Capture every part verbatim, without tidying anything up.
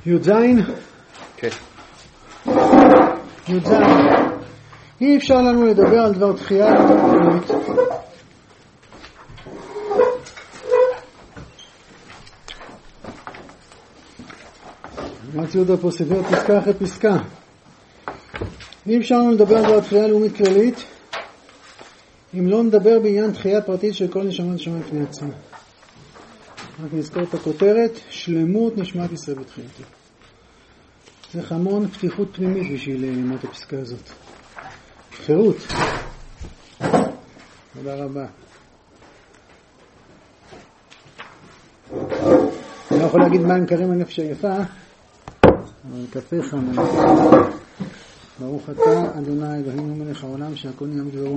י"זין? כן. י"זין. אי אפשר לנו לדבר על דבר תחייה לאומית. מצאו אותו פה ספר פסקה אחרי פסקה. אי אפשר לנו לדבר על דבר תחייה לאומית כללית אם לא נדבר בעניין תחייה פרטית של כל נשמה נשמה לפני עצמה. רק נזכור את הכותרת, שלמות נשמת ישראל בתחייתי. זה המון פתיחות פנימית בשביל ללמוד את הפסקה הזאת. חירות. תודה רבה. אני לא יכול להגיד מים קרים הנפש היפה, אבל קפה חם. ברוך אתה, אדוני אלוהינו מלך העולם, שהכל נהיה מדברו.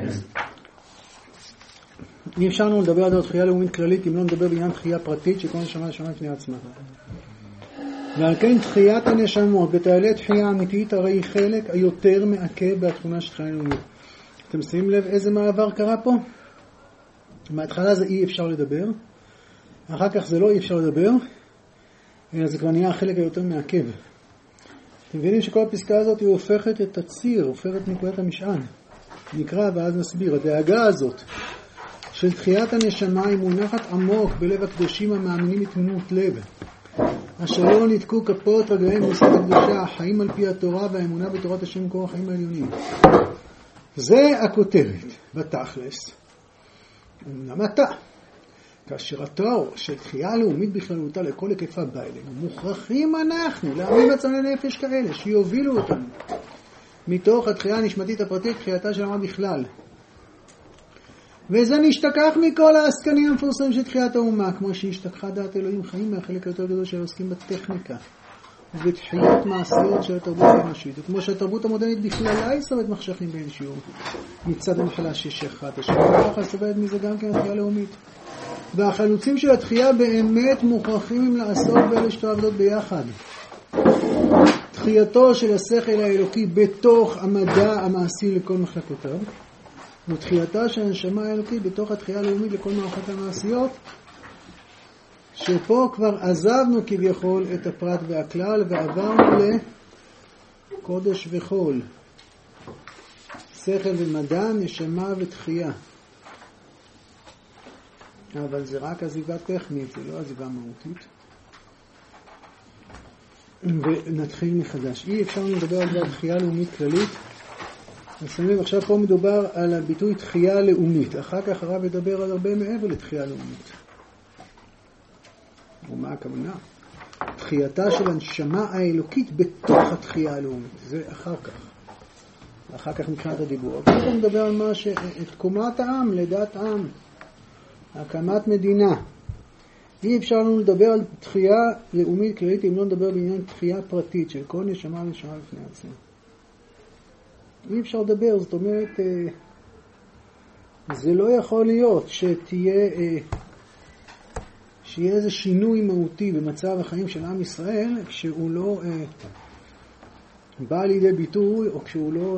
אי אפשר לנו לדבר על דבר תחייה לאומית כללית אם לא נדבר בעניין תחייה פרטית שכל נשמה נשמה לפני עצמה. ועל כן תחיית הנשמות בתעלי תחייה אמיתית הרי היא חלק היותר מעכב בתכונה של תחייה לאומית. אתם שמים לב איזה מעבר קרה פה? מההתחלה זה אי אפשר לדבר, אחר כך זה לא אי אפשר לדבר, אלא זה כבר נהיה החלק היותר מעכב. אתם מבינים שכל הפסקה הזאת היא הופכת את הציר, הופכת נקודת המשען. נקרא ואז נסביר. הדאגה הזאת של תחיית הנשמה היא מונחת עמוק בלב הקדושים המאמינים מתמימות לב, אשר לא נתקו כפות רגליהם במוסד הקדושה, החיים על פי התורה והאמונה בתורת השם מקור החיים העליונים. זה הכותרת בתכלס. אמנם אתה, כאשר התואר של תחייה לאומית בכללותה לכל היקפה בא אלינו, מוכרחים אנחנו להאמין בצלני נפש כאלה שיובילו אותנו מתוך התחייה הנשמתית הפרטית, תחייתה של עמה בכלל. וזה נשתכח מכל העסקנים המפורסמים של תחיית האומה, כמו שהשתכחה דעת אלוהים חיים מהחלק היותר גדול של עוסקים בטכניקה ובתחיות מעשיות של התרבות האנושית, וכמו שהתרבות המודרנית בכללה היא סובלת מחשכים בין שיעור מצד המחלה ששכחת השם, ככה סובלת מזה גם כן התחייה לאומית. והחלוצים של התחייה באמת מוכרחים לעשות באלה שתי עבודות ביחד. תחייתו של השכל האלוקי בתוך המדע המעשי לכל מחלקותיו, ותחייתה של הנשמה האלוקית בתוך התחייה הלאומית לכל מערכות המעשיות, שפה כבר עזבנו כביכול את הפרט והכלל ועברנו לקודש וחול, שכל ומדע, נשמה ותחייה. אבל זה רק עזיבה טכנית, זה לא עזיבה מהותית. ונתחיל מחדש. אי אפשר לדבר על דבר תחייה לאומית כללית. נסמים, עכשיו פה מדובר על הביטוי תחייה לאומית. אחר כך הרב ידבר על הרבה מעבר לתחייה לאומית. ומה הכוונה? תחייתה של הנשמה האלוקית בתוך התחייה הלאומית. זה אחר כך. אחר כך מבחינת הדיבור. אבל פה מדבר על מה ש... את תקומת העם, לידת העם. הקמת מדינה. אי אפשר לנו לדבר על תחייה לאומית כללית אם לא נדבר בעניין תחייה פרטית של כל נשמה ונשמה לפני עצמה. אי אפשר לדבר, זאת אומרת, זה לא יכול להיות שתהיה, שיהיה איזה שינוי מהותי במצב החיים של עם ישראל כשהוא לא בא לידי ביטוי או כשהוא לא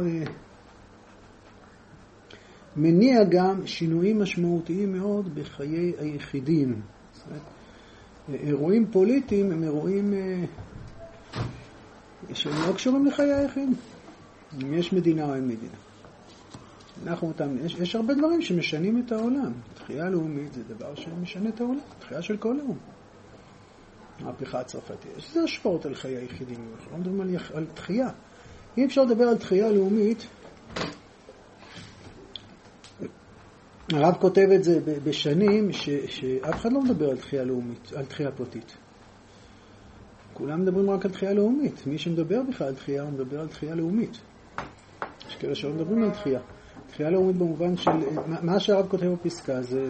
מניע גם שינויים משמעותיים מאוד בחיי היחידים. זאת אומרת, אירועים פוליטיים הם אירועים שהם לא קשורים לחיי היחיד. אם יש מדינה או אין מדינה. אנחנו אותם, יש, יש הרבה דברים שמשנים את העולם. תחייה לאומית זה דבר שמשנה את העולם. תחייה של כל העולם. המהפכה הצרפתית. יש לזה השפעות על חיי היחידים. אנחנו לא מדברים על, על תחייה. אי אפשר לדבר על תחייה לאומית. הרב כותב את זה בשנים ש, שאף אחד לא מדבר על תחייה לאומית, על תחייה פרטית. כולם מדברים רק על תחייה לאומית. מי שמדבר בכלל על תחייה, הוא מדבר על תחייה לאומית. יש כאלה שלא מדברים על תחייה. תחייה לאומית במובן של... מה שהרב כותב בפסקה זה...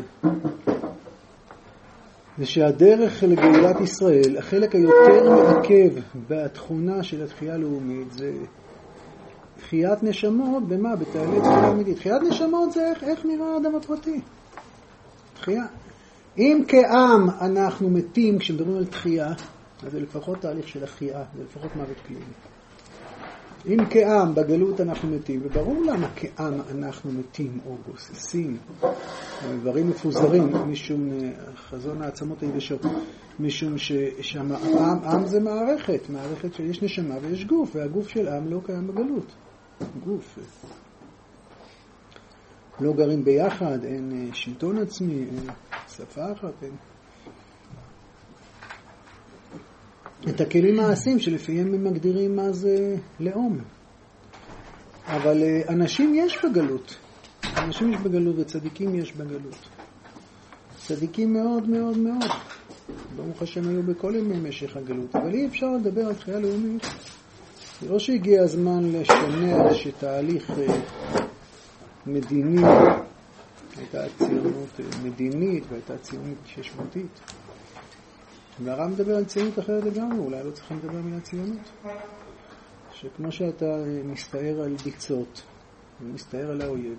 זה שהדרך לגאולת ישראל, החלק היותר מעכב בתכונה של התחייה הלאומית, זה תחיית נשמות, במה? בתעלי תחייה אמיתית. תחיית נשמות זה איך, איך נראה האדם הפרטי. תחייה. אם כעם אנחנו מתים כשמדברים על תחייה, אז זה לפחות תהליך של החייאה, זה לפחות מוות קליני. אם כעם בגלות אנחנו מתים, וברור למה כעם אנחנו מתים או גוססים, דברים מפוזרים, משום חזון העצמות היבשות, משום שהעם עם זה מערכת, מערכת שיש נשמה ויש גוף, והגוף של עם לא קיים בגלות. גוף. לא גרים ביחד, אין שלטון עצמי, אין שפה אחת, אין... את הכלים מעשים שלפיהם הם מגדירים מה זה לאום. אבל אנשים יש בגלות. אנשים יש בגלות וצדיקים יש בגלות. צדיקים מאוד מאוד מאוד. ברוך השם היו בכל ימי משך הגלות. אבל אי אפשר לדבר על תחייה לאומית. זה לא שהגיע הזמן לשנע שתהליך מדיני, הייתה ציונות מדינית והייתה ציונות ששמותית. והרב מדבר על ציונות אחרת לגמרי, אולי לא צריכים לדבר מן הציונות. שכמו שאתה מסתער על ביצות, מסתער על האויב,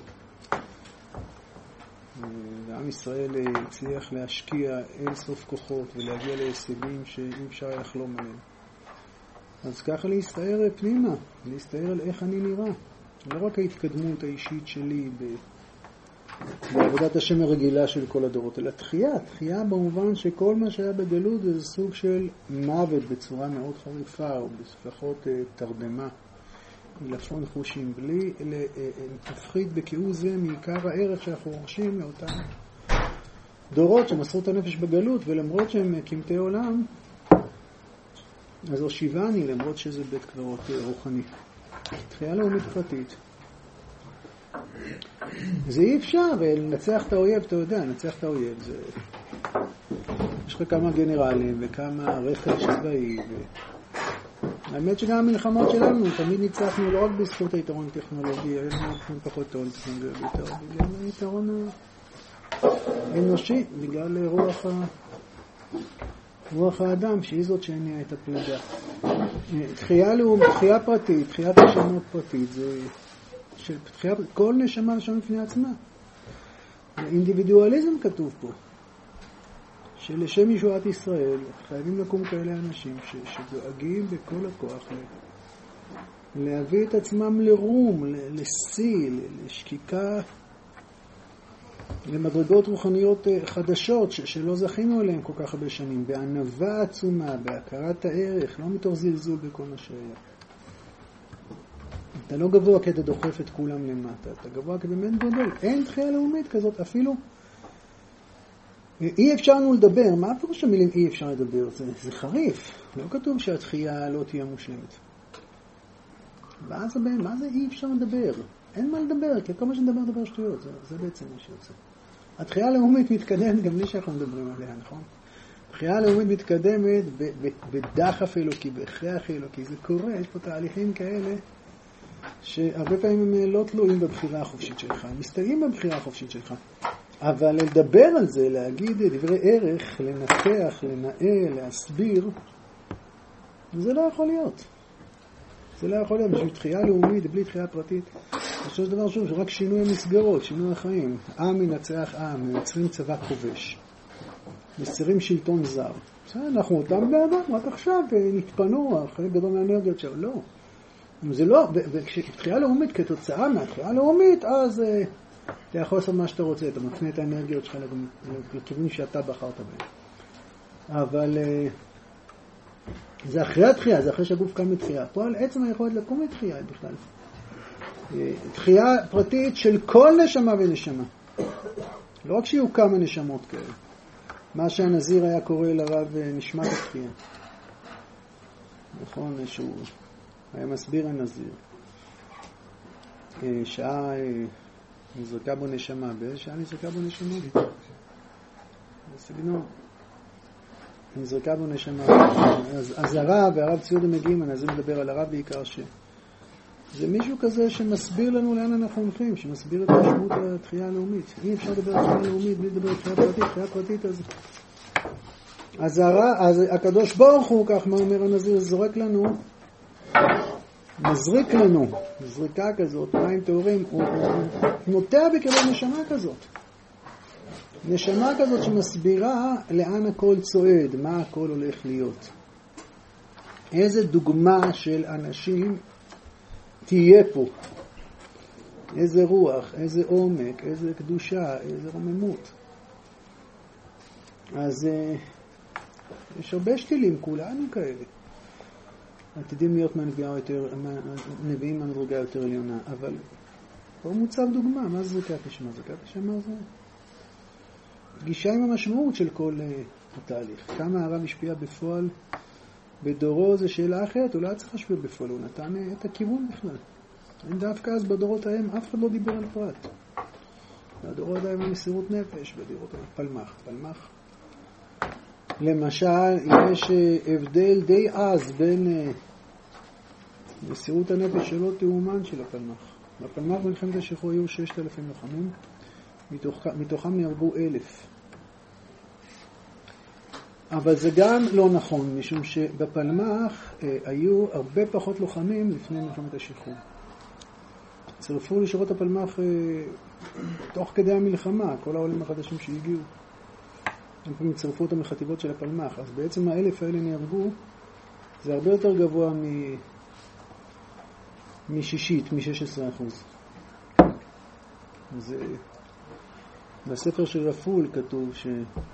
ועם ישראל הצליח להשקיע אין סוף כוחות ולהגיע להישגים שאי אפשר לחלום עליהם. אז ככה להסתער פנימה, להסתער על איך אני נראה. לא רק ההתקדמות האישית שלי בעבודת השם הרגילה של כל הדורות, אלא תחייה, תחייה במובן שכל מה שהיה בגלות זה סוג של מוות בצורה מאוד חריפה, או לפחות תרדמה, מלפון חושים, בלי להפחית בכאו זה מעיקר הערך שאנחנו רוכשים לאותם דורות שמסרו את הנפש בגלות, ולמרות שהם קמתי עולם, אז הושיבני, למרות שזה בית קברות רוחני. תחייה לאומית פרטית. זה אי אפשר, ולנצח את האויב, אתה יודע, לנצח את האויב, זה... יש לך כמה גנרלים וכמה רכב צבאי, ו... האמת שגם המלחמות שלנו, תמיד ניצחנו לא רק בזכות היתרון הטכנולוגי, אין לנו פחות יתרון טכנולוגי, בגלל היתרון האנושי, בגלל רוח, ה... רוח האדם, שהיא זאת שהניעה את הפלדה. תחייה לאום, תחייה פרטית, תחיית נשמות פרטית, זה... שתחייה, כל נשמה נשמה לפני עצמה. אינדיבידואליזם כתוב פה. שלשם ישועת ישראל חייבים לקום כאלה אנשים ש, שדואגים בכל הכוח להביא את עצמם לרום, לשיא, לשקיקה, למדרגות רוחניות חדשות ש, שלא זכינו עליהן כל כך הרבה שנים, בענווה עצומה, בהכרת הערך, לא מתוך זלזול בכל מה שהיה. אתה לא גבוה כי אתה דוחף את כולם למטה, אתה גבוה כי באמת גדול. אין תחייה לאומית כזאת, אפילו אי אפשר לנו לדבר. מה הפירוש המילים אי אפשר לדבר? זה, זה חריף. לא כתוב שהתחייה לא תהיה מושלמת. מה זה, מה זה אי אפשר לדבר? אין מה לדבר, כי כל מה שנדבר דבר שטויות. זה, זה בעצם מה שיוצא. התחייה הלאומית מתקדמת גם בלי שאנחנו מדברים עליה, נכון? התחייה הלאומית מתקדמת בדחף אלוקי, בהכרח אלוקי. זה קורה, יש פה תהליכים כאלה שהרבה פעמים הם לא תלויים בבחירה החופשית שלך, הם מסתייעים בבחירה החופשית שלך. אבל לדבר על זה, להגיד דברי ערך, לנתח, לנהל, להסביר, זה לא יכול להיות. זה לא יכול להיות. בשביל תחייה לאומית, בלי תחייה פרטית, יש דבר שוב, שרק שינוי המסגרות, שינוי החיים. עם מנצח עם, מייצרים צבא כובש. מייצרים שלטון זר. אנחנו אותם באדם, רק עכשיו נתפנו, חלק גדול מהאנרגיות שלנו. לא. זה לא, וכשתחייה לאומית כתוצאה מהתחייה לאומית, אז אתה יכול לעשות מה שאתה רוצה, אתה מפנה את האנרגיות שלך לכיוונים שאתה בחרת בהם. אבל זה אחרי התחייה, זה אחרי שהגוף קם לתחייה. פה על עצם היכולת לקום לתחייה בכלל. תחייה פרטית של כל נשמה ונשמה. לא רק שיהיו כמה נשמות כאלה. מה שהנזיר היה קורא לרב נשמת התחייה. נכון, שהוא היה מסביר הנזיר. שעה נזרקה בו נשמה, באיזה שעה נזרקה בו נשמה? בסגנון. נזרקה בו נשמה. אז, אז הרב והרב ציוד מגיעים, הנזיר מדבר על הרב בעיקר ש... זה מישהו כזה שמסביר לנו לאן אנחנו הולכים, שמסביר את משמעות התחייה הלאומית. אי אפשר לדבר על תחייה לאומית בלי לדבר על תחייה פרטית, תחייה פרטית אז... אז, הרב, אז הקדוש ברוך הוא, כך מה אומר הנזיר, זורק לנו, מזריק לנו, זריקה כזאת, מים טהורים, הוא, הוא נוטע בקרב נשמה כזאת. נשמה כזאת שמסבירה לאן הכל צועד, מה הכל הולך להיות. איזה דוגמה של אנשים תהיה פה. איזה רוח, איזה עומק, איזה קדושה, איזה רוממות. אז יש הרבה שתילים, כולנו כאלה. עתידים להיות מהנביאים מהמדרגה יותר עליונה, אבל פה מוצב דוגמה, מה זה זריקת נשמה? זריקת נשמה זה פגישה עם המשמעות של כל uh, התהליך. כמה הרב השפיע בפועל בדורו זה שאלה אחרת, הוא לא היה צריך להשפיע בפועל, הוא נתן את הכיוון בכלל. אין דווקא אז בדורות ההם, אף אחד לא דיבר על פרט. בדורות ההם המסירות נפש, בדורות ההם פלמח, פלמח. למשל, יש הבדל די אז בין מסירות הנפש שלו תאומן של הפלמח. בפלמח במלחמת השחרור היו ששת אלפים לוחמים, מתוך, מתוכם נהרגו אלף. אבל זה גם לא נכון, משום שבפלמח אה, היו הרבה פחות לוחמים לפני מלחמת השחרור. צרפו לשורות הפלמח אה, תוך כדי המלחמה, כל העולים החדשים שהגיעו. הם פעמים צרפו אותם לחטיבות של הפלמח, אז בעצם האלף האלה נהרגו, זה הרבה יותר גבוה מ... משישית, מ-שש עשרה אחוז. זה... בספר של רפול כתוב ש...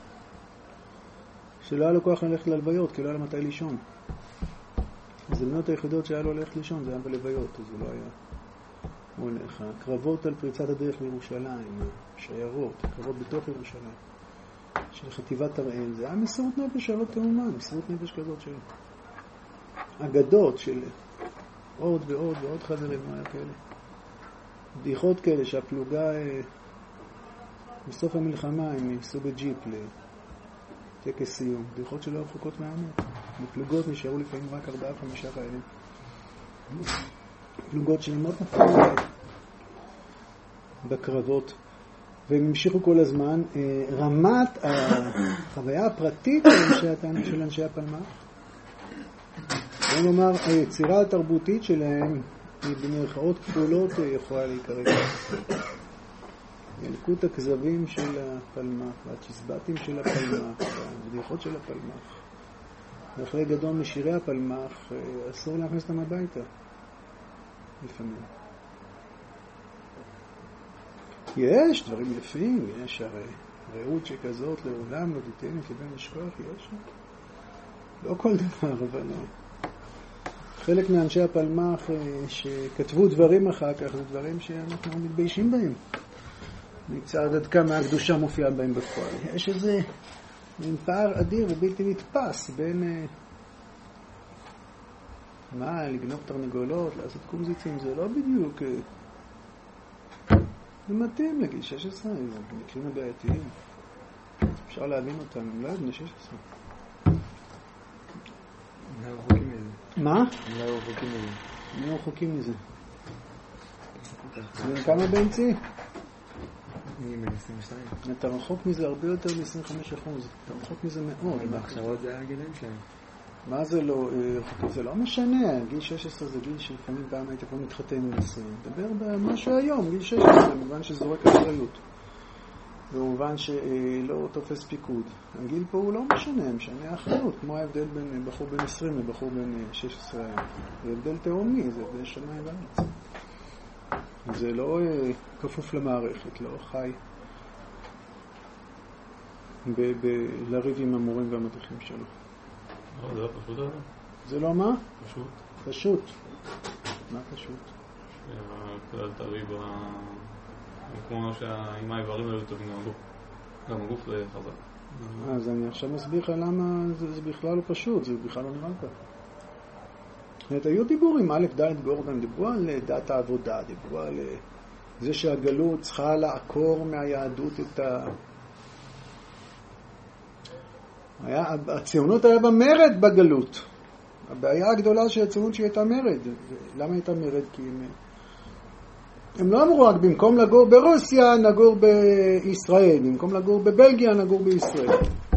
שלא היה לו כוח ללכת ללוויות, כי לא היה לו מתי לישון. אז המנות היחידות שהיה לו ללכת לישון, זה היה בלוויות, אז הוא לא היה הולך. הקרבות על פריצת הדרך לירושלים, שיירות, הקרבות בתוך ירושלים, של חטיבת הראל, זה היה מסירות נפש שלא תאומן, מסירות נפש כזאת של אגדות, של עוד ועוד ועוד חברים, מה היה כאלה? בדיחות כאלה שהפלוגה בסוף המלחמה הם ייסעו בג'יפ לטקס סיום, בדיחות שלא רחוקות מהאמת. בפלוגות נשארו לפעמים רק ארבעה חמישה חיילים. פלוגות שלמות נפלו בקרבות, והם המשיכו כל הזמן. רמת החוויה הפרטית של אנשי הפלמ"ח, כלומר, היצירה התרבותית שלהם היא במרכאות כפולות יכולה להיקרא. ילקוט הכזבים של הפלמ"ח, והצ'יזבטים של הפלמ"ח, והבדיחות של הפלמ"ח. וחלק גדול משירי הפלמ"ח אסור להכניס אותם הביתה. לפעמים. יש דברים יפים, יש הרי רעות שכזאת לעולם, לא תיתן כבן לשכוח, יש. לא כל דבר, אבל חלק מאנשי הפלמ"ח שכתבו דברים אחר כך, זה דברים שאנחנו מתביישים בהם. מצד עד כמה הקדושה מופיעה בהם בפועל. יש איזה מין פער אדיר ובלתי נתפס בין מה, לגנוב תרנגולות, לעשות קומזיצים, זה לא בדיוק. זה מתאים לגיל שש עשרה, זה מקרים הבעייתיים. אפשר להבין אותם, הם לא בני שש עשרה. הם לא רחוקים מזה. מה? הם לא רחוקים מזה. הם לא רחוקים מזה. בין כמה באמצעי? אני בן עשרים ושתיים. אתה רחוק מזה הרבה יותר מ-עשרים וחמישה אחוז. אתה רחוק מזה מאוד. בהכשרות זה הגילאים שלהם. מה זה לא רחוק? זה לא משנה. גיל שש עשרה זה גיל שלפעמים פעם היית כבר מתחתן עם עשרים. דבר במשהו היום, גיל שש עשרה, במובן שזורק אחריות. במובן שלא תופס פיקוד. הגיל פה הוא לא משנה, משנה אחריות, כמו ההבדל בין בחור בן עשרים לבחור בן שש עשרה. זה הבדל תאומי, זה הבדל שמיים וארץ. זה לא כפוף למערכת, לא חי לריב עם המורים והמדריכים שלו. לא, זה לא פשוט הזה? זה לא מה? פשוט. פשוט. מה פשוט? כלל תריב כמו שעם האיברים האלו טובים גם הגוף. גם הגוף חזק. אז אני עכשיו מסביר לך למה זה בכלל לא פשוט, זה בכלל לא נראה כך. היו דיבורים, א' ד' גורדון, דיברו על דת העבודה, דיברו על זה שהגלות צריכה לעקור מהיהדות את ה... היה, הציונות היה במרד בגלות. הבעיה הגדולה של הציונות שהיא הייתה מרד. למה הייתה מרד? כי הם, הם לא אמרו רק במקום לגור ברוסיה נגור בישראל, במקום לגור בבלגיה נגור בישראל.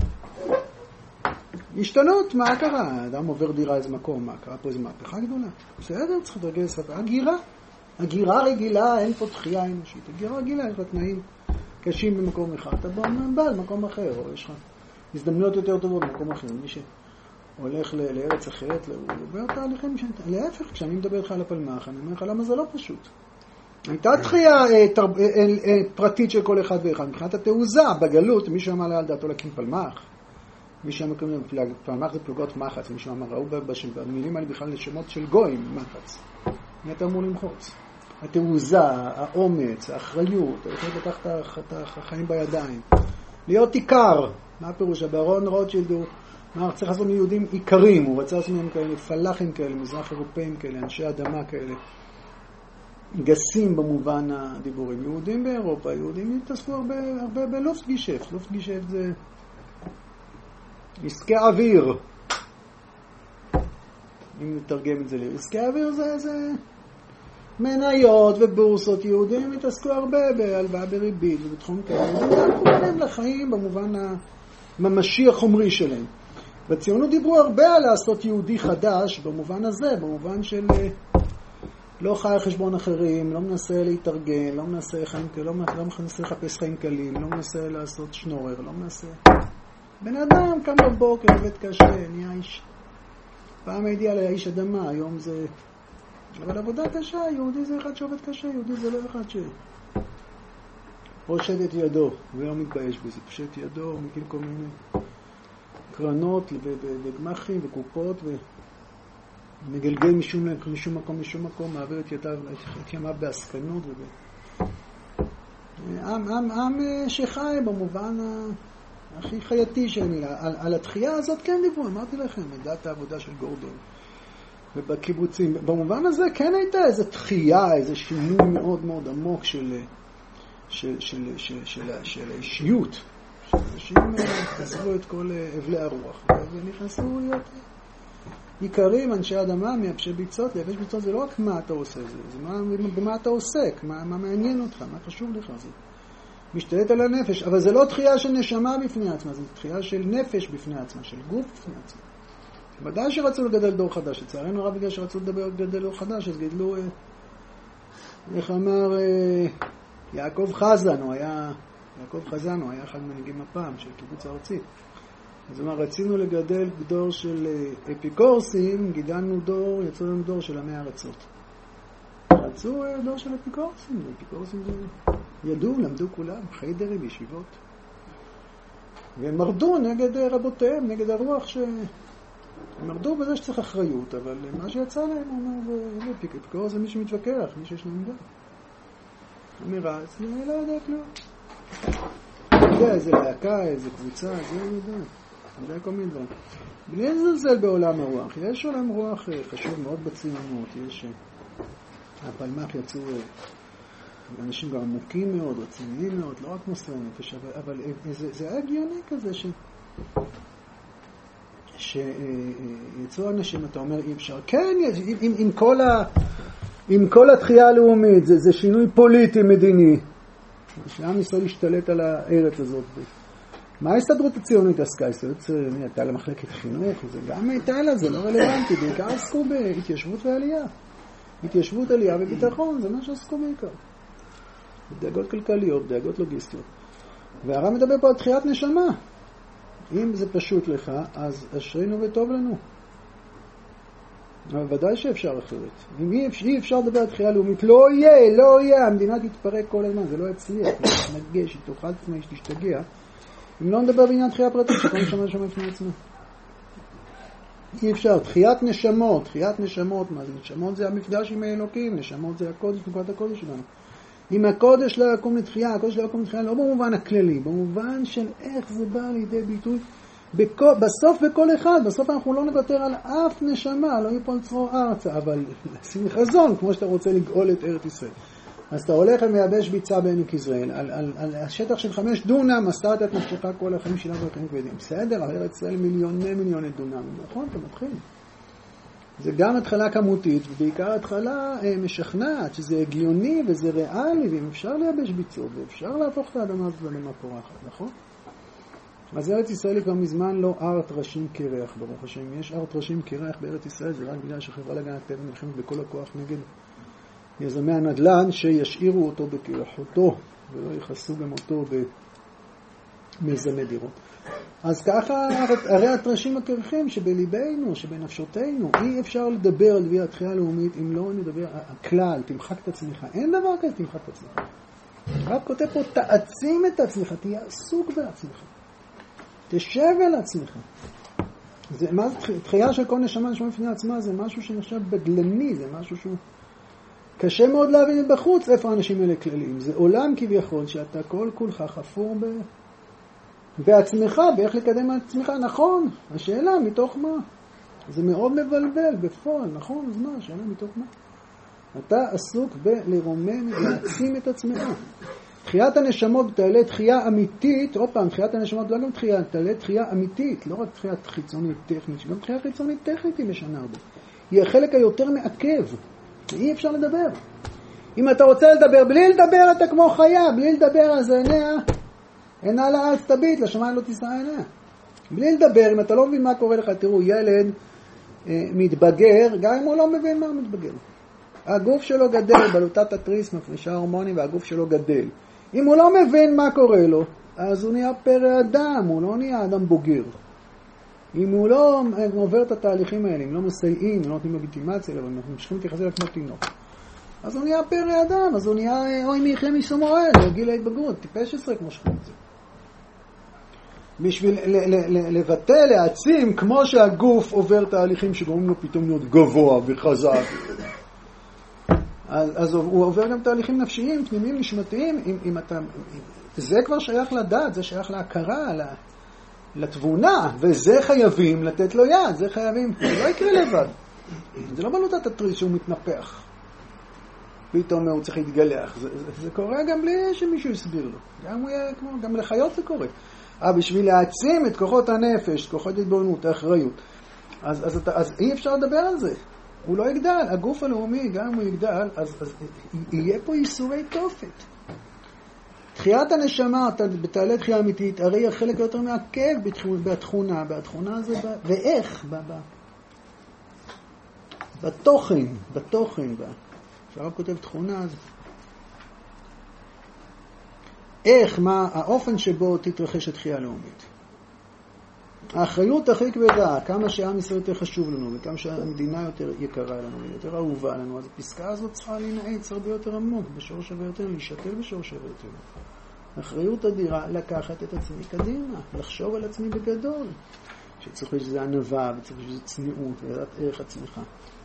השתנות, מה קרה? אדם עובר דירה איזה מקום, מה קרה פה איזה מהפכה גדולה? בסדר, צריך לדרגל לספר. הגירה, הגירה רגילה, אין פה תחייה אנושית. הגירה רגילה, יש לה תנאים קשים במקום אחד. אתה בא במקום אחר, או יש לך הזדמנויות יותר טובות במקום אחר. מי הולך לארץ אחרת, הוא עובר תהליכים, להפך, כשאני מדבר לך על הפלמ"ח, אני אומר לך למה זה לא פשוט. הייתה דחייה פרטית של כל אחד ואחד, מבחינת התעוזה, בגלות, מישהו אמר לה על דעתו להקים פלמ"ח, מישהו אמר, פלמ"ח זה פלוגות מחץ, מישהו אמר, ראו במילים האלה בכלל לשמות של גויים, מחץ. מי אתה אמור למחוץ? התעוזה, האומץ, האחריות, היכולת לקחת את החיים בידיים. להיות עיקר, מה הפירוש? הברון רוטשילד הוא, מה צריך לעשות מיהודים עיקרים, הוא רצה לעשות מהם כאלה, פלחים כאלה, מזרח אירופאים כאלה, אנשי אדמה כאלה, גסים במובן הדיבורים. יהודים באירופה, יהודים התעסקו הרבה, הרבה בלופט גישפט. לופט גישפט זה עסקי אוויר. אם נתרגם את זה לי, עסקי אוויר זה, זה מניות ובורסות. יהודים התעסקו הרבה בהלוואה בריבית ובתחום כאלה. יהודים קוראים לחיים במובן הממשי החומרי שלהם. בציונות דיברו הרבה על לעשות יהודי חדש במובן הזה, במובן של לא חי על חשבון אחרים, לא מנסה להתארגן, לא מנסה חיים, לא, לא מנסה לחפש חיים קלים, לא מנסה לעשות שנורר, לא מנסה. בן אדם קם בבוקר, עובד קשה, נהיה איש. פעם הייתי על האיש אדמה, היום זה... אבל עבודה קשה, יהודי זה אחד שעובד קשה, יהודי זה לא אחד ש... פושט את ידו, ולא מתבייש בזה, פושט ידו, מקים כל מיני קרנות וגמחים וקופות ו... מגלגל משום, משום מקום, משום מקום, מעביר את ידיו, את ימיו בעסקנות וב... עם, עם, עם שחי במובן הכי חייתי של המילה. על, על התחייה הזאת כן דיברו, אמרתי לכם, מדעת העבודה של גורדון. ובקיבוצים, במובן הזה כן הייתה איזו תחייה, איזה שינוי מאוד מאוד עמוק של, של, של, של, של, של, של האישיות. שאנשים חזרו את כל אבלי הרוח, ונכנסו להיות... עיקרים, אנשי אדמה, מייבשי ביצות. לייבש ביצות זה לא רק מה אתה עושה, זה, זה מה, במה אתה עוסק, מה, מה מעניין אותך, מה חשוב לך, זה משתלט על הנפש, אבל זה לא תחייה של נשמה בפני עצמה, זה תחייה של נפש בפני עצמה, של גוף בפני עצמה. ודאי שרצו לגדל דור חדש, לצערנו הרב בגלל שרצו לגדל דור חדש, אז גדלו, איך אמר יעקב חזן, הוא היה, יעקב חזן, הוא היה אחד מנהיגים הפעם של קיבוץ הארצי. אז אומר, רצינו לגדל דור של אפיקורסים, גידלנו דור, יצאו לנו דור של עמי ארצות. רצו דור של אפיקורסים, אפיקורסים זה ידעו, למדו כולם, חיידרים, ישיבות. והם מרדו נגד רבותיהם, נגד הרוח ש... הם מרדו בזה שצריך אחריות, אבל מה שיצא להם, הוא אומר, אפיקורס זה מי שמתווכח, מי שיש להם דעה. אמירה, אז לא יודע כלום. אני יודע, איזה להקה, איזה קבוצה, זה אני יודע. אני יודע כל מיני דברים. בלי לזלזל בעולם הרוח. יש עולם רוח חשוב מאוד בציונות. יש... הפלמ"ח יצאו אנשים גם עמוקים מאוד, רציניים מאוד, לא רק מוסרי נפש, אבל, אבל זה, זה היה הגיוני כזה ש... שיצאו אנשים, אתה אומר, אי אפשר. כן, עם, עם, עם, כל, ה... עם כל התחייה הלאומית, זה, זה שינוי פוליטי מדיני. שעם ישראל השתלט על הארץ הזאת. מה ההסתדרות הציונית עסקה? ההסתדרות הייתה למחלקת חינוך, זה גם הייתה לה, זה לא רלוונטי, בעיקר עסקו בהתיישבות ועלייה. התיישבות, עלייה וביטחון, זה מה שעסקו בעיקר. דאגות כלכליות, דאגות לוגיסטיות. והרב מדבר פה על תחיית נשמה. אם זה פשוט לך, אז אשרינו וטוב לנו. אבל ודאי שאפשר אחרת. אם אי אפשר, אי אפשר לדבר על תחייה לאומית, לא יהיה, לא יהיה, המדינה תתפרק כל הזמן, זה לא יצליח, נגש, היא תאכל עצמה, היא תשתגע. אם לא נדבר בעניין תחייה פרטית, שכל נשמה נשמה לפני עצמה. אי אפשר, תחיית נשמות, תחיית נשמות, מה זה? נשמות זה המפגש עם האלוקים, נשמות זה הקודש, נקודת הקודש שלנו. אם הקודש לא יקום לתחייה, הקודש לא יקום לתחייה, לא במובן הכללי, במובן של איך זה בא לידי ביטוי, בכל, בסוף בכל אחד, בסוף אנחנו לא נוותר על אף נשמה, לא יפול צרור ארצה, אבל שים חזון, כמו שאתה רוצה לגאול את ארץ ישראל. אז אתה הולך ומייבש ביצה בעמק יזרעאל, על, על, על השטח של חמש דונם, מסרת את נפשך כל החיים שלנו ולחיים כבדים. בסדר, ארץ ישראל מיליוני מיליוני דונם, נכון, אתה מתחיל. זה גם התחלה כמותית, ובעיקר התחלה אה, משכנעת, שזה הגיוני וזה ריאלי, ואם אפשר לייבש ביצות, ואפשר להפוך את האדמה הזאת לאדמה פורחת, נכון? אז ארץ ישראל כבר מזמן לא ארץ ראשים קרח, ברוך השם. יש ארץ ראשים קרח בארץ ישראל, זה רק בגלל שחברה להגנת הטבע נלחמת בכל הכוח נגד יזמי הנדל"ן, שישאירו אותו בקרחותו, ולא יכסו גם אותו מיזמי דירות. אז ככה, הרי התרשים הקרחים שבליבנו, שבנפשותנו, אי אפשר לדבר על דבי התחייה הלאומית אם לא נדבר, הכלל, תמחק את עצמך. אין דבר כזה, תמחק את עצמך. רק כותב פה, תעצים את עצמך, תהיה עסוק בעצמך. תשב על עצמך. זה, מה זה תחייה של כל נשמה נשמה בפני עצמה? זה משהו שנחשב בדלני, זה משהו שהוא קשה מאוד להבין בחוץ איפה האנשים האלה כלליים. זה עולם כביכול שאתה כל כולך חפור ב... בעצמך, באיך לקדם את עצמך. נכון, השאלה מתוך מה? זה מאוד מבלבל בפועל, נכון? אז מה? השאלה מתוך מה? אתה עסוק בלרומם, להעצים את עצמך. תחיית הנשמות בתעלה תחייה אמיתית, עוד פעם, תחיית הנשמות לא גם תחייה, תעלה תחייה אמיתית, לא רק תחיית חיצונית טכנית, שגם תחייה חיצונית טכנית היא משנה הרבה. היא החלק היותר מעכב, אי אפשר לדבר. אם אתה רוצה לדבר, בלי לדבר אתה כמו חיה, בלי לדבר אז עיניה, עינה לארץ תביט, לשמיים לא תישא עיניה. בלי לדבר, אם אתה לא מבין מה קורה לך, תראו, ילד אה, מתבגר, גם אם הוא לא מבין מה הוא מתבגר. הגוף שלו גדל, בלוטת התריס מפרישה הורמונים והגוף שלו גדל. אם הוא לא מבין מה קורה לו, אז הוא נהיה פרא אדם, הוא לא נהיה אדם בוגר. אם הוא לא עובר את התהליכים האלה, אם לא מסייעים, לא נותנים לגיטימציה, אבל אנחנו ממשיכים להתייחס אליו כמו תינוק. אז הוא נהיה פרא אדם, אז הוא נהיה אוי מי יחיה משום אוהל, לגיל ההתבגרות, טיפש עשרה כמו שכם את זה. בשביל לבטא, להעצים, כמו שהגוף עובר תהליכים שגורמים לו פתאום להיות גבוה וחזק. אז, אז הוא עובר גם תהליכים נפשיים, פנימיים, נשמתיים, אם, אם אתה, זה כבר שייך לדעת, זה שייך להכרה, לתבונה, וזה חייבים לתת לו יד, זה חייבים, זה לא יקרה לבד. זה לא בלוטת התריס שהוא מתנפח. פתאום הוא צריך להתגלח. זה, זה, זה קורה גם בלי שמישהו יסביר לו. גם, הוא יהיה, כמו, גם לחיות זה קורה. אבל בשביל להעצים את כוחות הנפש, כוחות התבוננות, האחריות, אז, אז, אז אי אפשר לדבר על זה. הוא לא יגדל. הגוף הלאומי, גם אם הוא יגדל, אז, אז יהיה פה ייסורי תופת. תחיית הנשמה, בתעלה תחייה אמיתית, הרי החלק יותר מעכב בתכונה, בתכונה הזה, ואיך? ב, ב, בתוכן, בתוכן, ב, שהרב כותב תכונה, אז איך, מה, האופן שבו תתרחש התחייה הלאומית. האחריות הכי כבדה, כמה שהעם ישראל יותר חשוב לנו, וכמה שהמדינה יותר יקרה לנו, יותר אהובה לנו, אז הפסקה הזאת צריכה להינעץ הרבה יותר עמוק, בשורש הרבה יותר, להישתל בשורש הרבה יותר. האחריות אדירה לקחת את עצמי קדימה, לחשוב על עצמי בגדול, שצריך שזה ענווה, וצריך שזה צניעות, ולדעת ערך עצמך.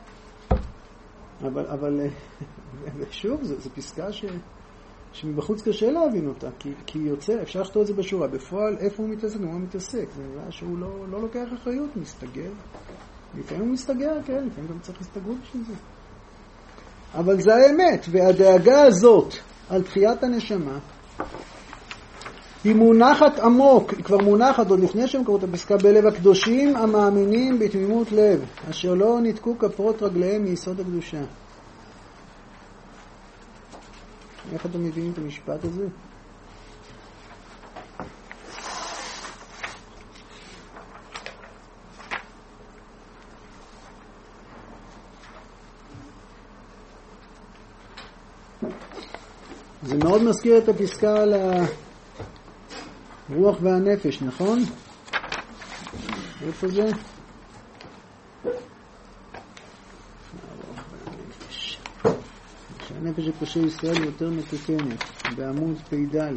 אבל, אבל, ושוב, זו, זו פסקה ש... שמבחוץ קשה להבין אותה, כי, כי יוצא, אפשר לכתוב את זה בשורה, בפועל איפה הוא מתעסק, הוא מתעסק, זה נראה שהוא לא, לא לוקח אחריות, מסתגר, לפעמים הוא מסתגר, כן, לפעמים גם צריך להסתגרות בשביל זה. אבל זה האמת, והדאגה הזאת על תחיית הנשמה, היא מונחת עמוק, היא כבר מונחת עוד לפני שהם קראו את הפסקה, בלב הקדושים המאמינים בתמימות לב, אשר לא נתקו כפרות רגליהם מיסוד הקדושה. איך אתם מבינים את המשפט הזה? זה מאוד מזכיר את הפסקה על הרוח והנפש, נכון? איפה זה? שהנפש של פושעי ישראל יותר מתוקנת, בעמוד פ"ד.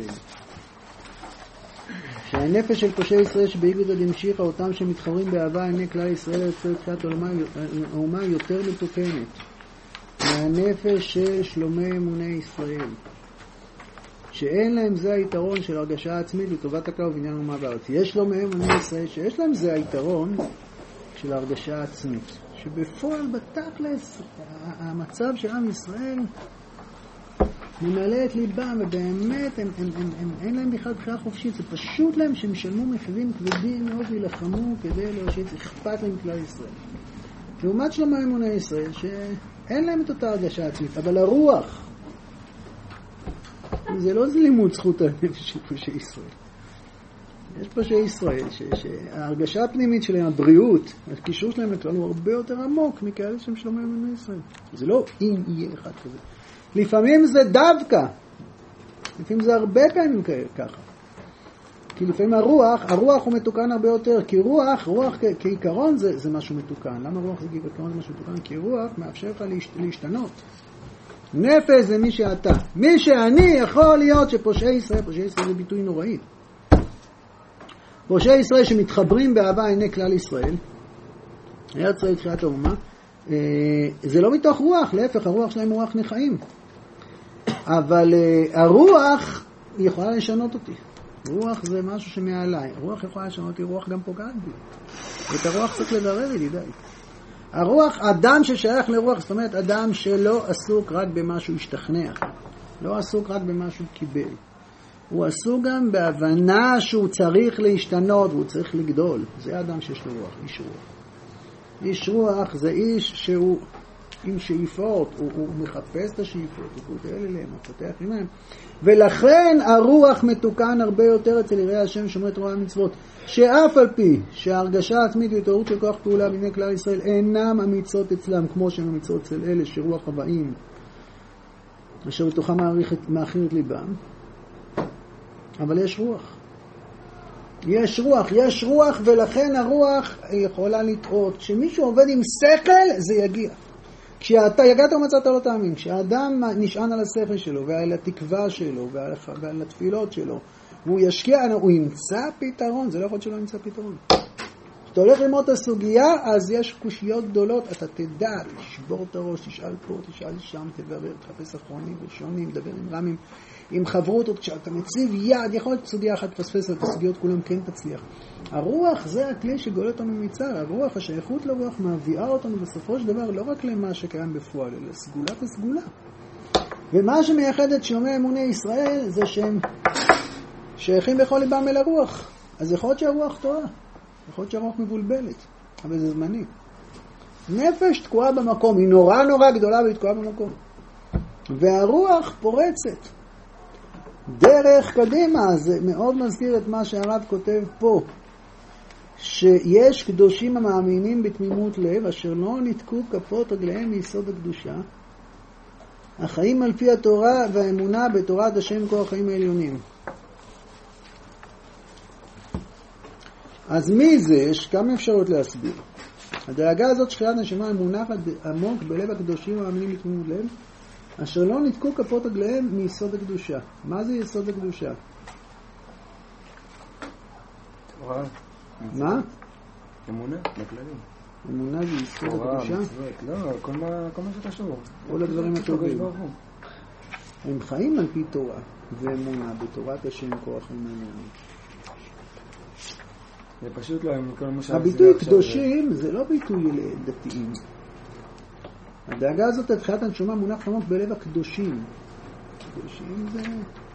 שהנפש של פושעי ישראל שבעקבותא דמשיחא, אותם שמתחברים באהבה עיני כלל ישראל לצורך תחיית האומה יותר מתוקנת מהנפש של שלומי אמוני ישראל, שאין להם זה היתרון של הרגשה עצמית לטובת הכלל ובניין האומה בארץ. יש לו מהם אמוני ישראל שיש להם זה היתרון של הרגשה העצמית, שבפועל בתכלס המצב של עם ישראל ממלא את ליבם, ובאמת הם, הם, הם, הם, אין להם בכלל בחירה חופשית, זה פשוט להם שהם משלמו מחירים כבדים מאוד וילחמו כדי להושיט, אכפת להם כלל ישראל. לעומת שלמה אמוני ישראל שאין להם את אותה הרגשה עצמית, אבל הרוח, זה לא זה לימוד זכות הנפש של פושעי ישראל. יש פושעי ישראל ש, שההרגשה הפנימית שלהם, הבריאות, הקישור שלהם לכלל הוא הרבה יותר עמוק מכאלה שהם שלמה אמוני ישראל. זה לא אם יהיה אחד כזה. לפעמים זה דווקא, לפעמים זה הרבה פעמים ככה. כי כי לפעמים הרוח, הרוח הוא מתוקן הרבה יותר, כי רוח, רוח כ- כעיקרון זה, זה משהו מתוקן. למה רוח זה כעיקרון זה משהו מתוקן? כי רוח מאפשר לך להשת, להשתנות. נפש זה מי שאתה. מי שאני יכול להיות שפושעי ישראל, פושעי ישראל זה ביטוי נוראי. פושעי ישראל שמתחברים באהבה עיני כלל ישראל, ארץ ישראל תחיית האומה, זה לא מתוך רוח, להפך, הרוח שלהם הוא רוח נחיים. אבל הרוח היא יכולה לשנות אותי. רוח זה משהו שמעליי. רוח יכולה לשנות אותי, רוח גם פוגעת בי. את הרוח צריך לברר, ידידיי. הרוח, אדם ששייך לרוח, זאת אומרת, אדם שלא עסוק רק במה שהוא השתכנע. לא עסוק רק במה שהוא קיבל. הוא עסוק גם בהבנה שהוא צריך להשתנות, והוא צריך לגדול. זה אדם שיש לו רוח, איש רוח. איש רוח זה איש שהוא עם שאיפות, הוא, הוא מחפש את השאיפות, הוא גודל אליהם, הוא פותח עליהם. ולכן הרוח מתוקן הרבה יותר אצל יראי השם שומרי תורה ומצוות, שאף על פי שההרגשה העצמית והתעוררות של כוח פעולה בעיני כלל ישראל אינם אמיצות אצלם, כמו שהן אמיצות אצל אלה שרוח הבאים, אשר בתוכם מאחיר את ליבם. אבל יש רוח. יש רוח, יש רוח, ולכן הרוח יכולה לטעות. כשמישהו עובד עם שכל, זה יגיע. כשאתה יגעת ומצאת לא תאמין. כשאדם נשען על השכל שלו, ועל התקווה שלו, ועל, ועל התפילות שלו, והוא ישקיע, הוא ימצא פתרון. זה לא יכול שלא ימצא פתרון. כשאתה הולך ללמוד את הסוגיה, אז יש קושיות גדולות. אתה תדע, תשבור את הראש, תשאל פה, תשאל שם, תברר, תחפש אחרונים ושונים, דבר עם רמים. עם חברות, או כשאתה מציב יד, יכול להיות סוגיה אחת תפספס, את הסוגיות כולם כן תצליח. הרוח זה הכלי שגולה אותנו מצער. הרוח, השייכות לרוח, מביאה אותנו בסופו של דבר לא רק למה שקיים בפועל, אלא סגולת הסגולה. ומה שמייחד את שלומי אמוני ישראל זה שהם שייכים בכל ליבם אל הרוח. אז יכול להיות שהרוח טועה, יכול להיות שהרוח מבולבלת, אבל זה זמני. נפש תקועה במקום, היא נורא נורא גדולה והיא תקועה במקום. והרוח פורצת. דרך קדימה, זה מאוד מזכיר את מה שהרב כותב פה, שיש קדושים המאמינים בתמימות לב, אשר לא נתקו כפות רגליהם מיסוד הקדושה, החיים על פי התורה והאמונה בתורת השם כוח החיים העליונים. אז מי זה? יש כמה אפשרות להסביר. הדאגה הזאת שחיית נשמה מונחת עמוק בלב הקדושים המאמינים בתמימות לב, אשר לא נתקו כפות רגליהם מיסוד הקדושה. מה זה יסוד הקדושה? תורה. מה? אמונה, בכללים. אמונה זה יסוד הקדושה? לא, כל מה שקשור. כל הדברים הטובים. הם חיים על פי תורה ואמונה בתורת השם כוח העליונים. זה פשוט לא, כל מה שעשינו הביטוי קדושים זה לא ביטוי לדתיים. הדאגה הזאת לתחיית הנשמה מונח עמוק בלב הקדושים. קדושים זה...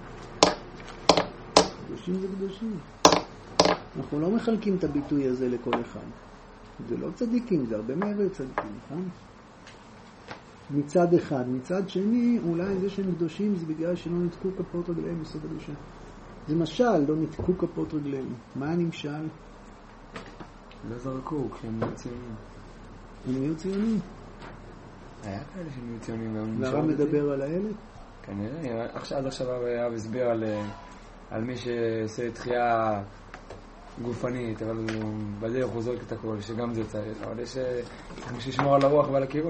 קדושים זה קדושים. אנחנו לא מחלקים את הביטוי הזה לכל אחד. זה לא צדיקים, זה הרבה מעבר צדיקים, נכון? מצד אחד. מצד שני, אולי זה שהם קדושים זה בגלל שלא נתקו כפות רגליהם מסוד הקדושה. זה משל, לא נתקו כפות רגליהם. מה הנמשל? לא זרקו, כשהם נהיו ציונים. הם נהיו ציונים? היה כאלה שנהיו ציונים. והרב מדבר על האלה? כנראה, עד עכשיו הרב הסביר על מי שעושה תחייה גופנית, אבל בדרך הוא זורק את הכל, שגם זה צריך, אבל יש לשמור על הרוח ועל הכיוון.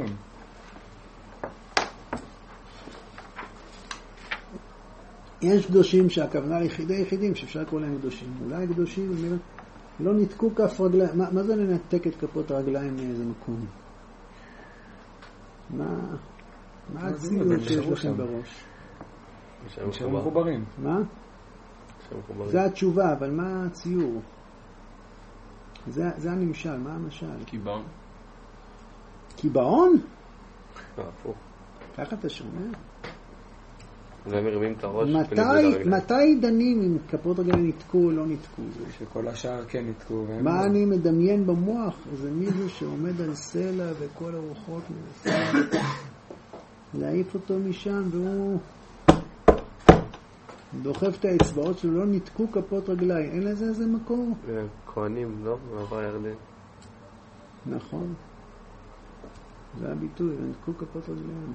יש קדושים שהכוונה ליחידי יחידים שאפשר לקרוא להם קדושים. אולי קדושים לא נתקו כף רגליים. מה, מה זה לנתק את כפות הרגליים מאיזה מקום? מה, מה הציור שיש לכם בראש? נשארו מחוברים. מה? זה התשובה, אבל מה הציור? זה, זה הנמשל, מה המשל? קיבעון. קיבעון? הפוך. ככה אתה שומע? והם מרימים את הראש. מתי, מתי דנים אם כפות רגליים נתקו או לא נתקו? שכל השאר כן נתקו. מה אני מדמיין במוח? זה מישהו שעומד על סלע וכל הרוחות מנסים להעיף אותו משם והוא דוחף את האצבעות שלו, לא נתקו כפות רגליים. אין לזה איזה מקור? כהנים, לא? מעבר ירדן. נכון. זה הביטוי, נתקו כפות רגליים.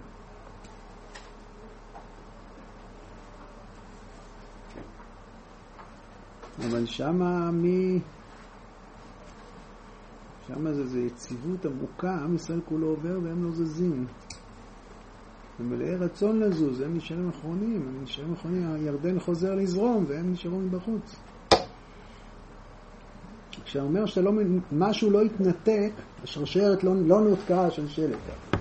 אבל שמה מי... שמה זה, זה יציבות עמוקה, עם ישראל כולו עובר והם לא זזים. הם מלאי רצון לזוז, הם נשארים אחרונים, הם נשארים אחרונים, הירדן חוזר לזרום והם נשארו מבחוץ. כשאומר שמשהו לא יתנתק, השרשרת לא, לא נותקה השלשלת.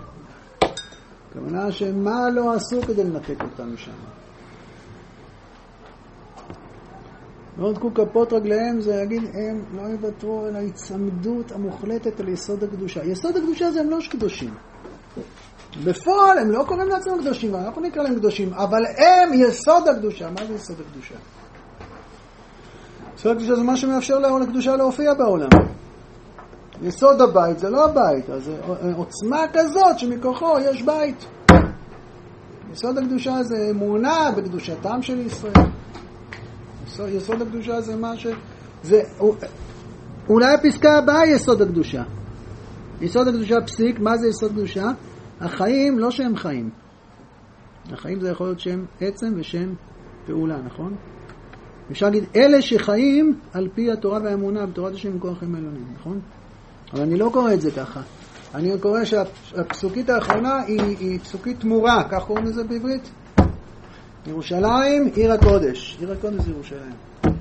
כמובן שמה לא עשו כדי לנתק אותם משם. לא נתקו כפות רגליהם, זה יגיד, הם לא יוותרו על ההצמדות המוחלטת על יסוד הקדושה. יסוד הקדושה זה הם לא קדושים. בפועל הם לא קוראים לעצמם קדושים, אנחנו נקרא להם קדושים, אבל הם יסוד הקדושה. מה זה יסוד הקדושה? יסוד הקדושה זה מה שמאפשר לקדושה להופיע בעולם. יסוד הבית זה לא הבית, אז זה עוצמה כזאת שמכוחו יש בית. יסוד הקדושה זה אמונה בקדושתם של ישראל. יסוד, יסוד הקדושה זה מה ש... זה, אולי הפסקה הבאה יסוד הקדושה. יסוד הקדושה פסיק, מה זה יסוד הקדושה? החיים לא שהם חיים. החיים זה יכול להיות שם עצם ושם פעולה, נכון? אפשר להגיד, אלה שחיים על פי התורה והאמונה, בתורת השם מכוח חיים העליונים, נכון? אבל אני לא קורא את זה ככה. אני קורא שהפסוקית האחרונה היא, היא פסוקית תמורה, כך קוראים לזה בעברית? ירושלים, עיר הקודש. עיר הקודש זה ירושלים.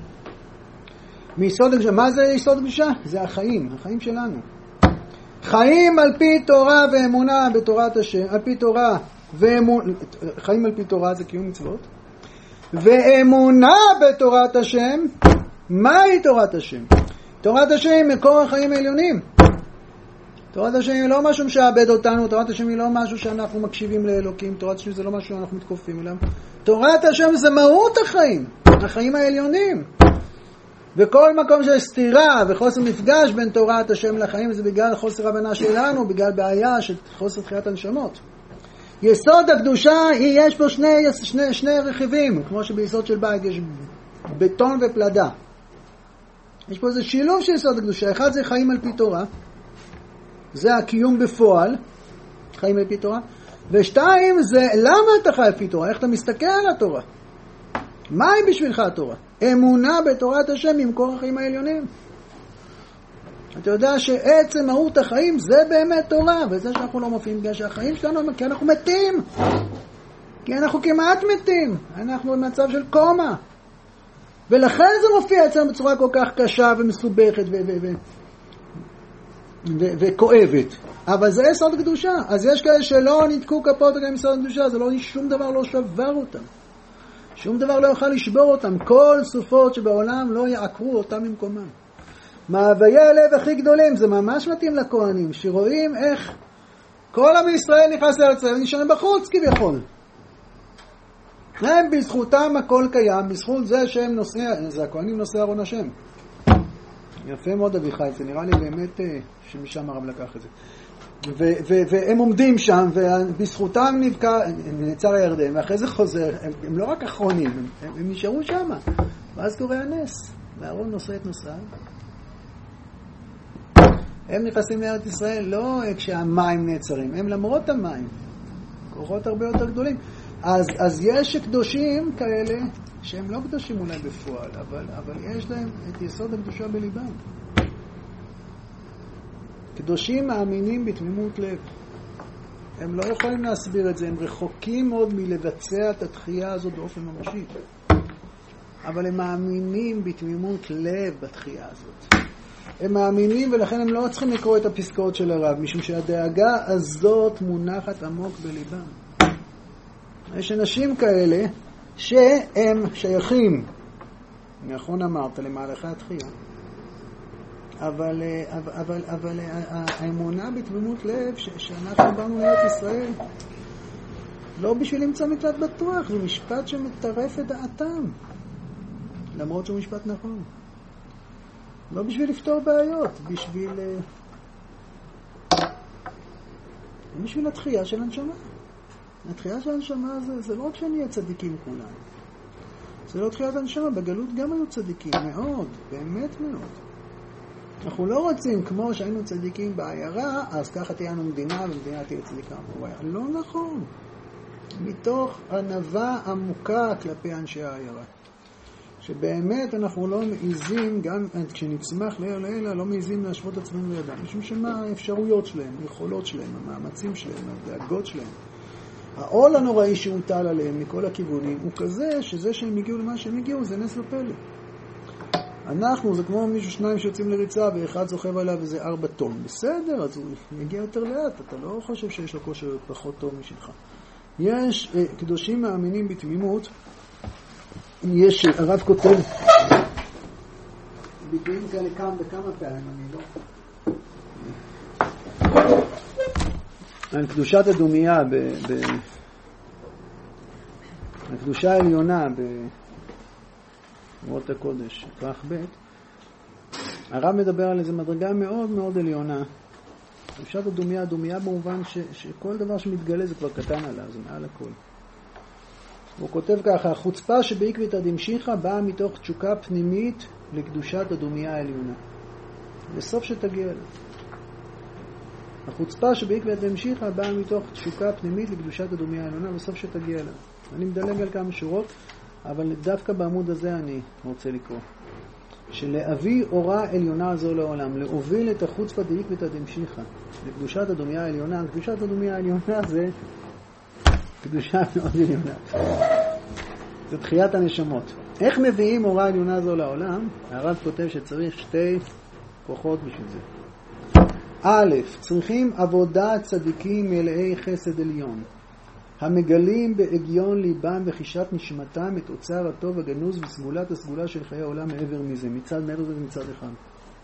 מיסוד הקדושה, מה זה יסוד הקדושה? זה החיים, החיים שלנו. חיים על פי תורה ואמונה בתורת השם, על פי תורה ואמונה, חיים על פי תורה זה קיום מצוות. ואמונה בתורת השם, מהי תורת השם? תורת השם היא מקור החיים העליונים. תורת השם היא לא משהו שעבד אותנו, תורת השם היא לא משהו שאנחנו מקשיבים לאלוקים, תורת השם זה לא משהו שאנחנו מתכופים אליו. תורת השם זה מהות החיים, החיים העליונים. וכל מקום שיש סתירה וחוסר מפגש בין תורת השם לחיים, זה בגלל חוסר הבנה שלנו, בגלל בעיה של חוסר תחיית הנשמות. יסוד הקדושה, יש פה שני, שני, שני רכיבים, כמו שביסוד של בית יש בטון ופלדה. יש פה איזה שילוב של יסוד הקדושה. אחד זה חיים על פי תורה, זה הקיום בפועל, חיים על פי תורה. ושתיים זה למה אתה חי על פי תורה, איך אתה מסתכל על התורה. מה היא בשבילך התורה? אמונה בתורת השם ממקור החיים העליונים. אתה יודע שעצם מהות החיים זה באמת תורה, וזה שאנחנו לא מופיעים בגלל שהחיים שלנו, כי אנחנו מתים. כי אנחנו כמעט מתים. אנחנו במצב של קומה. ולכן זה מופיע אצלנו בצורה כל כך קשה ומסובכת ו- ו- ו- ו- וכואבת. אבל זה יסוד הקדושה. אז יש כאלה שלא נתקו כפות על יסוד הקדושה, זה לא, שום דבר לא שבר אותם. שום דבר לא יוכל לשבור אותם. כל סופות שבעולם לא יעקרו אותם ממקומם. מאוויי הלב הכי גדולים, זה ממש מתאים לכהנים, שרואים איך כל עם ישראל נכנס לארץ ישראל ונשארים בחוץ כביכול. הם בזכותם הכל קיים, בזכות זה שהם נושאי, זה הכהנים נושאי ארון השם. יפה מאוד אביחי, זה נראה לי באמת שמשם הרב לקח את זה. ו- ו- והם עומדים שם, ובזכותם נבקע, נעצר הירדן, ואחרי זה חוזר, הם, הם לא רק אחרונים, הם, הם, הם נשארו שם. ואז קורה הנס, והארון נושא את נושאיו. הם נכנסים לארץ ישראל לא כשהמים נעצרים, הם למרות המים, כוחות הרבה יותר גדולים. אז, אז יש קדושים כאלה שהם לא קדושים אולי בפועל, אבל, אבל יש להם את יסוד הקדושה בליבם. קדושים מאמינים בתמימות לב. הם לא יכולים להסביר את זה, הם רחוקים מאוד מלבצע את התחייה הזאת באופן ממשי. אבל הם מאמינים בתמימות לב בתחייה הזאת. הם מאמינים ולכן הם לא צריכים לקרוא את הפסקאות של הרב, משום שהדאגה הזאת מונחת עמוק בליבם. יש אנשים כאלה שהם שייכים, נכון אמרת, למהלכי התחייה. אבל, אבל, אבל, אבל האמונה בתמימות לב ש, שאנחנו באנו לארץ ישראל לא בשביל למצוא מקלט בטוח, זה משפט שמטרף את דעתם, למרות שהוא משפט נכון. לא בשביל לפתור בעיות, בשביל בשביל התחייה של הנשמה. התחייה של הנשמה זה, זה לא רק שנהיה צדיקים כולם. זה לא תחיית הנשמה, בגלות גם היו צדיקים, מאוד, באמת מאוד. אנחנו לא רוצים, כמו שהיינו צדיקים בעיירה, אז ככה תהיה לנו מדינה, ומדינה תהיה צדיקה. לא נכון. מתוך ענווה עמוקה כלפי אנשי העיירה. שבאמת אנחנו לא מעיזים, גם כשנצמח לעיר לעילה, לא מעיזים להשוות עצמנו לידם. משום שמה האפשרויות שלהם, היכולות שלהם, המאמצים שלהם, הדאגות שלהם. העול הנוראי שהוטל עליהם מכל הכיוונים הוא כזה שזה שהם הגיעו למה שהם הגיעו, זה נס ופלא. אנחנו, זה כמו מישהו שניים שיוצאים לריצה ואחד זוכב עליו וזה ארבע טון. בסדר, אז הוא יגיע יותר לאט, אתה לא חושב שיש לו כושר פחות טוב משלך. יש אה, קדושים מאמינים בתמימות, יש, הרב כותב, ביטויים כאלה כמה וכמה פעמים, אני לא... על קדושת הדומיה, ב, ב, הקדושה העליונה במורות הקודש, כרך ב', הרב מדבר על איזו מדרגה מאוד מאוד עליונה. קדושת הדומיה, הדומיה במובן ש, שכל דבר שמתגלה זה כבר קטן עליו, זה מעל הכל. הוא כותב ככה, החוצפה שבעקבתא דמשיחא באה מתוך תשוקה פנימית לקדושת הדומיה העליונה. בסוף שתגיע לה. החוצפה שבעקבתא דמשיחא באה מתוך תשוקה פנימית לקדושת הדומיה העליונה, בסוף שתגיע לה. אני מדלג על כמה שורות, אבל דווקא בעמוד הזה אני רוצה לקרוא. שלהביא אורה עליונה זו לעולם, להוביל את החוצפה דעקבתא דמשיחא לקדושת הדומיה העליונה. קדושת הדומיה העליונה זה קדושה מאוד עליונה. זה תחיית הנשמות. איך מביאים אורה עליונה זו לעולם? הרב כותב שצריך שתי כוחות בשביל זה. א', צריכים עבודת צדיקים מלאי חסד עליון, המגלים בהגיון ליבם וחישת נשמתם את אוצר הטוב הגנוז וסגולת הסגולה של חיי העולם מעבר מזה, מצד מעבר זה מצד אחד.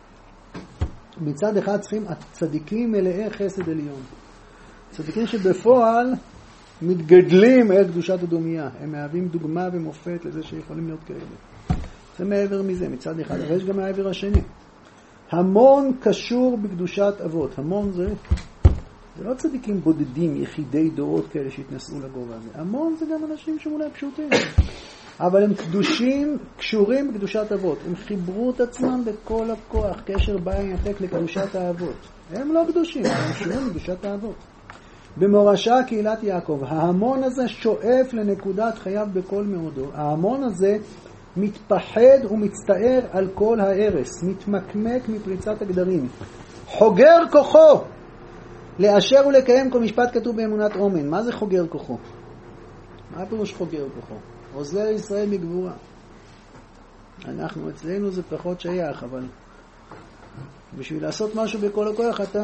מצד אחד צריכים הצדיקים מלאי חסד עליון. צדיקים שבפועל מתגדלים את קדושת הדומיה, הם מהווים דוגמה ומופת לזה שיכולים להיות כאלה. זה מעבר מזה, מצד אחד, אבל יש גם מעבר השני. המון קשור בקדושת אבות. המון זה, זה לא צדיקים בודדים, יחידי דורות כאלה שהתנסעו לגובה הזה. המון זה גם אנשים שאולי פשוטים. אבל הם קדושים, קשורים בקדושת אבות. הם חיברו את עצמם בכל הכוח, קשר בא ינתק לקדושת האבות. הם לא קדושים, הם קשורים בקדושת האבות. במורשה קהילת יעקב, ההמון הזה שואף לנקודת חייו בכל מאודו. ההמון הזה מתפחד ומצטער על כל הערס, מתמקמק מפריצת הגדרים. חוגר כוחו לאשר ולקיים כל משפט כתוב באמונת אומן. מה זה חוגר כוחו? מה הפירוש חוגר כוחו? עוזר ישראל מגבורה. אנחנו, אצלנו זה פחות שייך, אבל בשביל לעשות משהו בכל הכוח אתה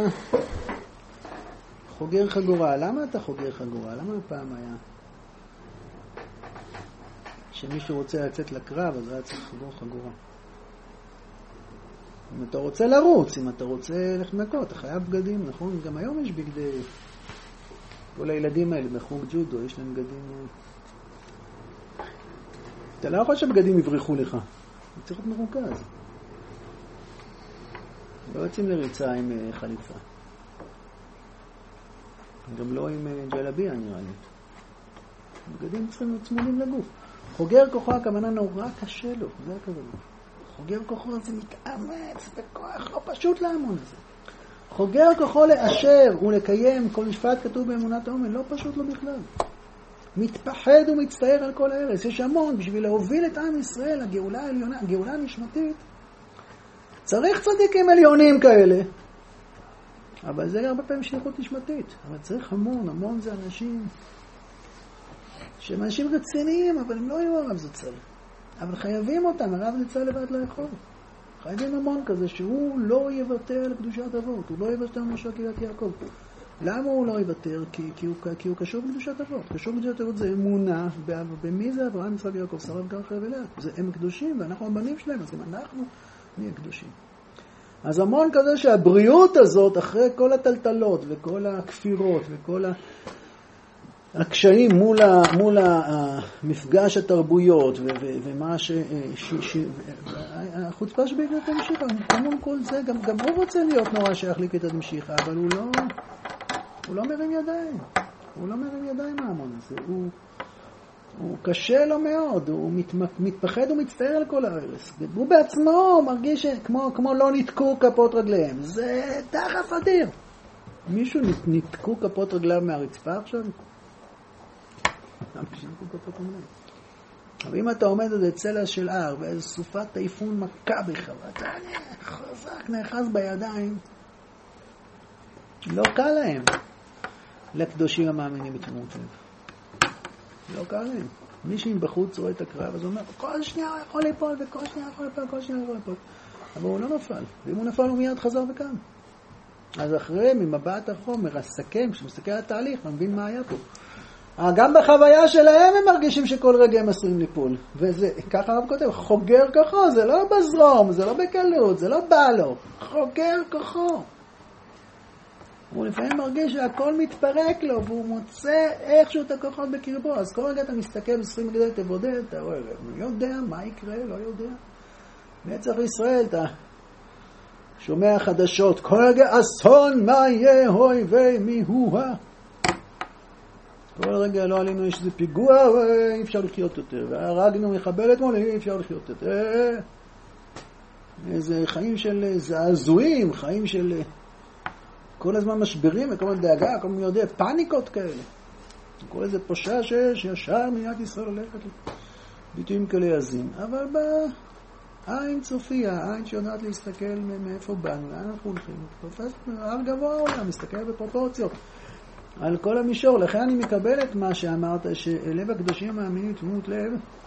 חוגר חגורה. למה אתה חוגר חגורה? למה הפעם היה שמישהו רוצה לצאת לקרב, אז היה צריך חגור חגורה? אם אתה רוצה לרוץ, אם אתה רוצה לחנקות, אתה חייב בגדים, נכון? גם היום יש בגדי... כל הילדים האלה בחוג ג'ודו, יש להם בגדים... אתה לא יכול שבגדים יברחו לך. אתה צריך להיות מרוכז. לא יוצאים לריצה עם חליפה. גם לא עם ג'לביה, נראה לי. בגדים צריכים להיות צמודים לגוף. חוגר כוחו, הכוונה נורא קשה לו, זה הכוונה. חוגר כוחו זה מתאמץ בכוח, לא פשוט להמון הזה. חוגר כוחו לאשר ולקיים כל משפט כתוב באמונת אומן, לא פשוט לו בכלל. מתפחד ומצטער על כל הארץ. יש המון בשביל להוביל את עם ישראל, הגאולה העליונה, הגאולה הנשמתית. צריך צדיקים עליונים כאלה. אבל זה הרבה פעמים שליחות נשמתית. אבל צריך המון, המון זה אנשים שהם אנשים רציניים, אבל הם לא היו הרב זצ"ל. אבל חייבים אותם, הרב זצ"ל לבד לא יכול. חייבים המון כזה שהוא לא יוותר על קדושת אבות, הוא לא יוותר על משה קהילת יעקב. למה הוא לא יוותר? כי, כי, הוא, כי הוא קשור בקדושת אבות. קשור בקדושת אבות זה אמונה, במי זה אברהם, יצחק ויעקב, שרה ובקר חיה ולאה. הם קדושים ואנחנו הבנים שלהם, אז אם אנחנו נהיה קדושים. אז המון כזה שהבריאות הזאת, אחרי כל הטלטלות וכל הכפירות וכל הקשיים מול, ה, מול המפגש התרבויות ו, ו, ומה ש... ש, ש החוצפה שבעקבתא דמשיחא, כמון כל זה, גם, גם הוא רוצה להיות נורא שייך לקבתא דמשיחא, אבל הוא לא, הוא לא מרים ידיים. הוא לא מרים ידיים מהמון הזה. הוא, הוא קשה לו מאוד, הוא מת, מתפחד ומצטער על כל הארץ. הוא בעצמו מרגיש כמו, כמו לא נתקו כפות רגליהם. זה דחף אדיר. מישהו נתקו כפות רגליו מהרצפה עכשיו? אבל אם אתה עומד על צלע של הר, ואיזו סופת טייפון מכה בך, ואתה חזק, נאחז בידיים, לא קל להם לקדושים המאמינים בתמימות לב. לא קל להם. מי שבחוץ רואה את הקרב, אז הוא אומר, כל שנייה הוא יכול ליפול, וכל שנייה יכול ליפול, כל שנייה יכול ליפול. אבל הוא לא נפל. ואם הוא נפל, הוא מיד חזר וכאן. אז אחרי, ממבט החומר, הסכם, כשמסתכל על התהליך, הוא מבין מה היה פה. גם בחוויה שלהם הם מרגישים שכל רגע הם עשויים ליפול. וזה, ככה הרב כותב, חוגר כוחו, זה לא בזרום, זה לא בקלות, זה לא בא לו. חוגר כוחו. הוא לפעמים מרגיש שהכל מתפרק לו, והוא מוצא איכשהו את הכוחות בקרבו. אז כל רגע אתה מסתכל בספרים מגדל, תבודד, אתה רואה, לא יודע מה יקרה, לא יודע. נצח ישראל, אתה שומע חדשות, כל רגע אסון, מה יהיה, הוי ומי הוא. כל רגע לא עלינו, יש איזה פיגוע, אי אפשר לחיות יותר. והרגנו מחבלת מול, אי אפשר לחיות יותר. איזה חיים של זעזועים, חיים של כל הזמן משברים, וכל הזמן דאגה, כל הזמן יודע, פאניקות כאלה. כל איזה פושע שיש, ישר מדינת ישראל הולכת ביטויים כאלה עזים. אבל בעין צופיה, העין שיודעת להסתכל מאיפה באנו, לאן אנחנו הולכים. פרופסור, הר גבוה העולם, מסתכל בפרופורציות. על כל המישור, לכן אני מקבל את מה שאמרת, שלב הקדושים המאמינים תמימות לב,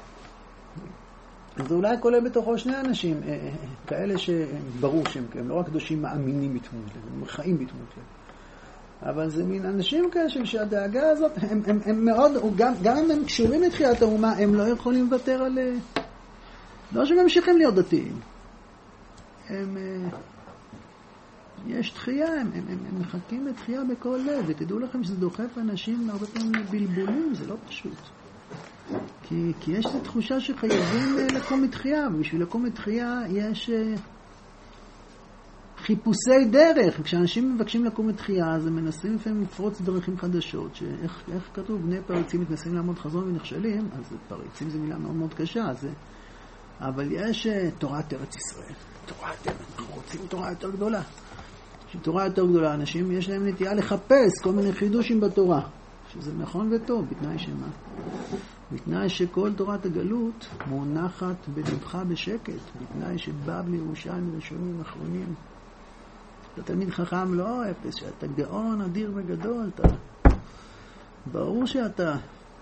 אז אולי כולל בתוכו שני אנשים, כאלה שברור שהם, הם לא רק קדושים מאמינים בתמימות לב, הם חיים בתמימות לב. אבל זה מין אנשים כאלה שהדאגה הזאת, הם, הם, הם מאוד, גם, גם אם הם קשורים לתחיית האומה, הם לא יכולים לוותר על, לא שהם ממשיכים להיות דתיים. הם... יש תחייה, הם, הם, הם, הם מחכים לתחייה בכל לב, ותדעו לכם שזה דוחף אנשים הרבה פעמים בלבולים, זה לא פשוט. כי, כי יש את תחושה שחייבים לקום מתחייה, ובשביל לקום מתחייה יש חיפושי דרך, וכשאנשים מבקשים לקום מתחייה, אז הם מנסים לפעמים לפרוץ דרכים חדשות, שאיך איך כתוב, בני פריצים מתנסים לעמוד חזון ונכשלים, אז פריצים זה מילה מאוד מאוד קשה, זה, אבל יש תורת ארץ ישראל, תורת ארץ, אנחנו רוצים תורה יותר גדולה. שתורה יותר גדולה, אנשים יש להם נטייה לחפש כל מיני חידושים בתורה, שזה נכון וטוב, בתנאי שמה? בתנאי שכל תורת הגלות מונחת בלבך בשקט, בתנאי שבבלי ירושלים ראשונים אחרונים. אתה תלמיד חכם לא אפס, שאתה גאון אדיר וגדול, אתה ברור שאתה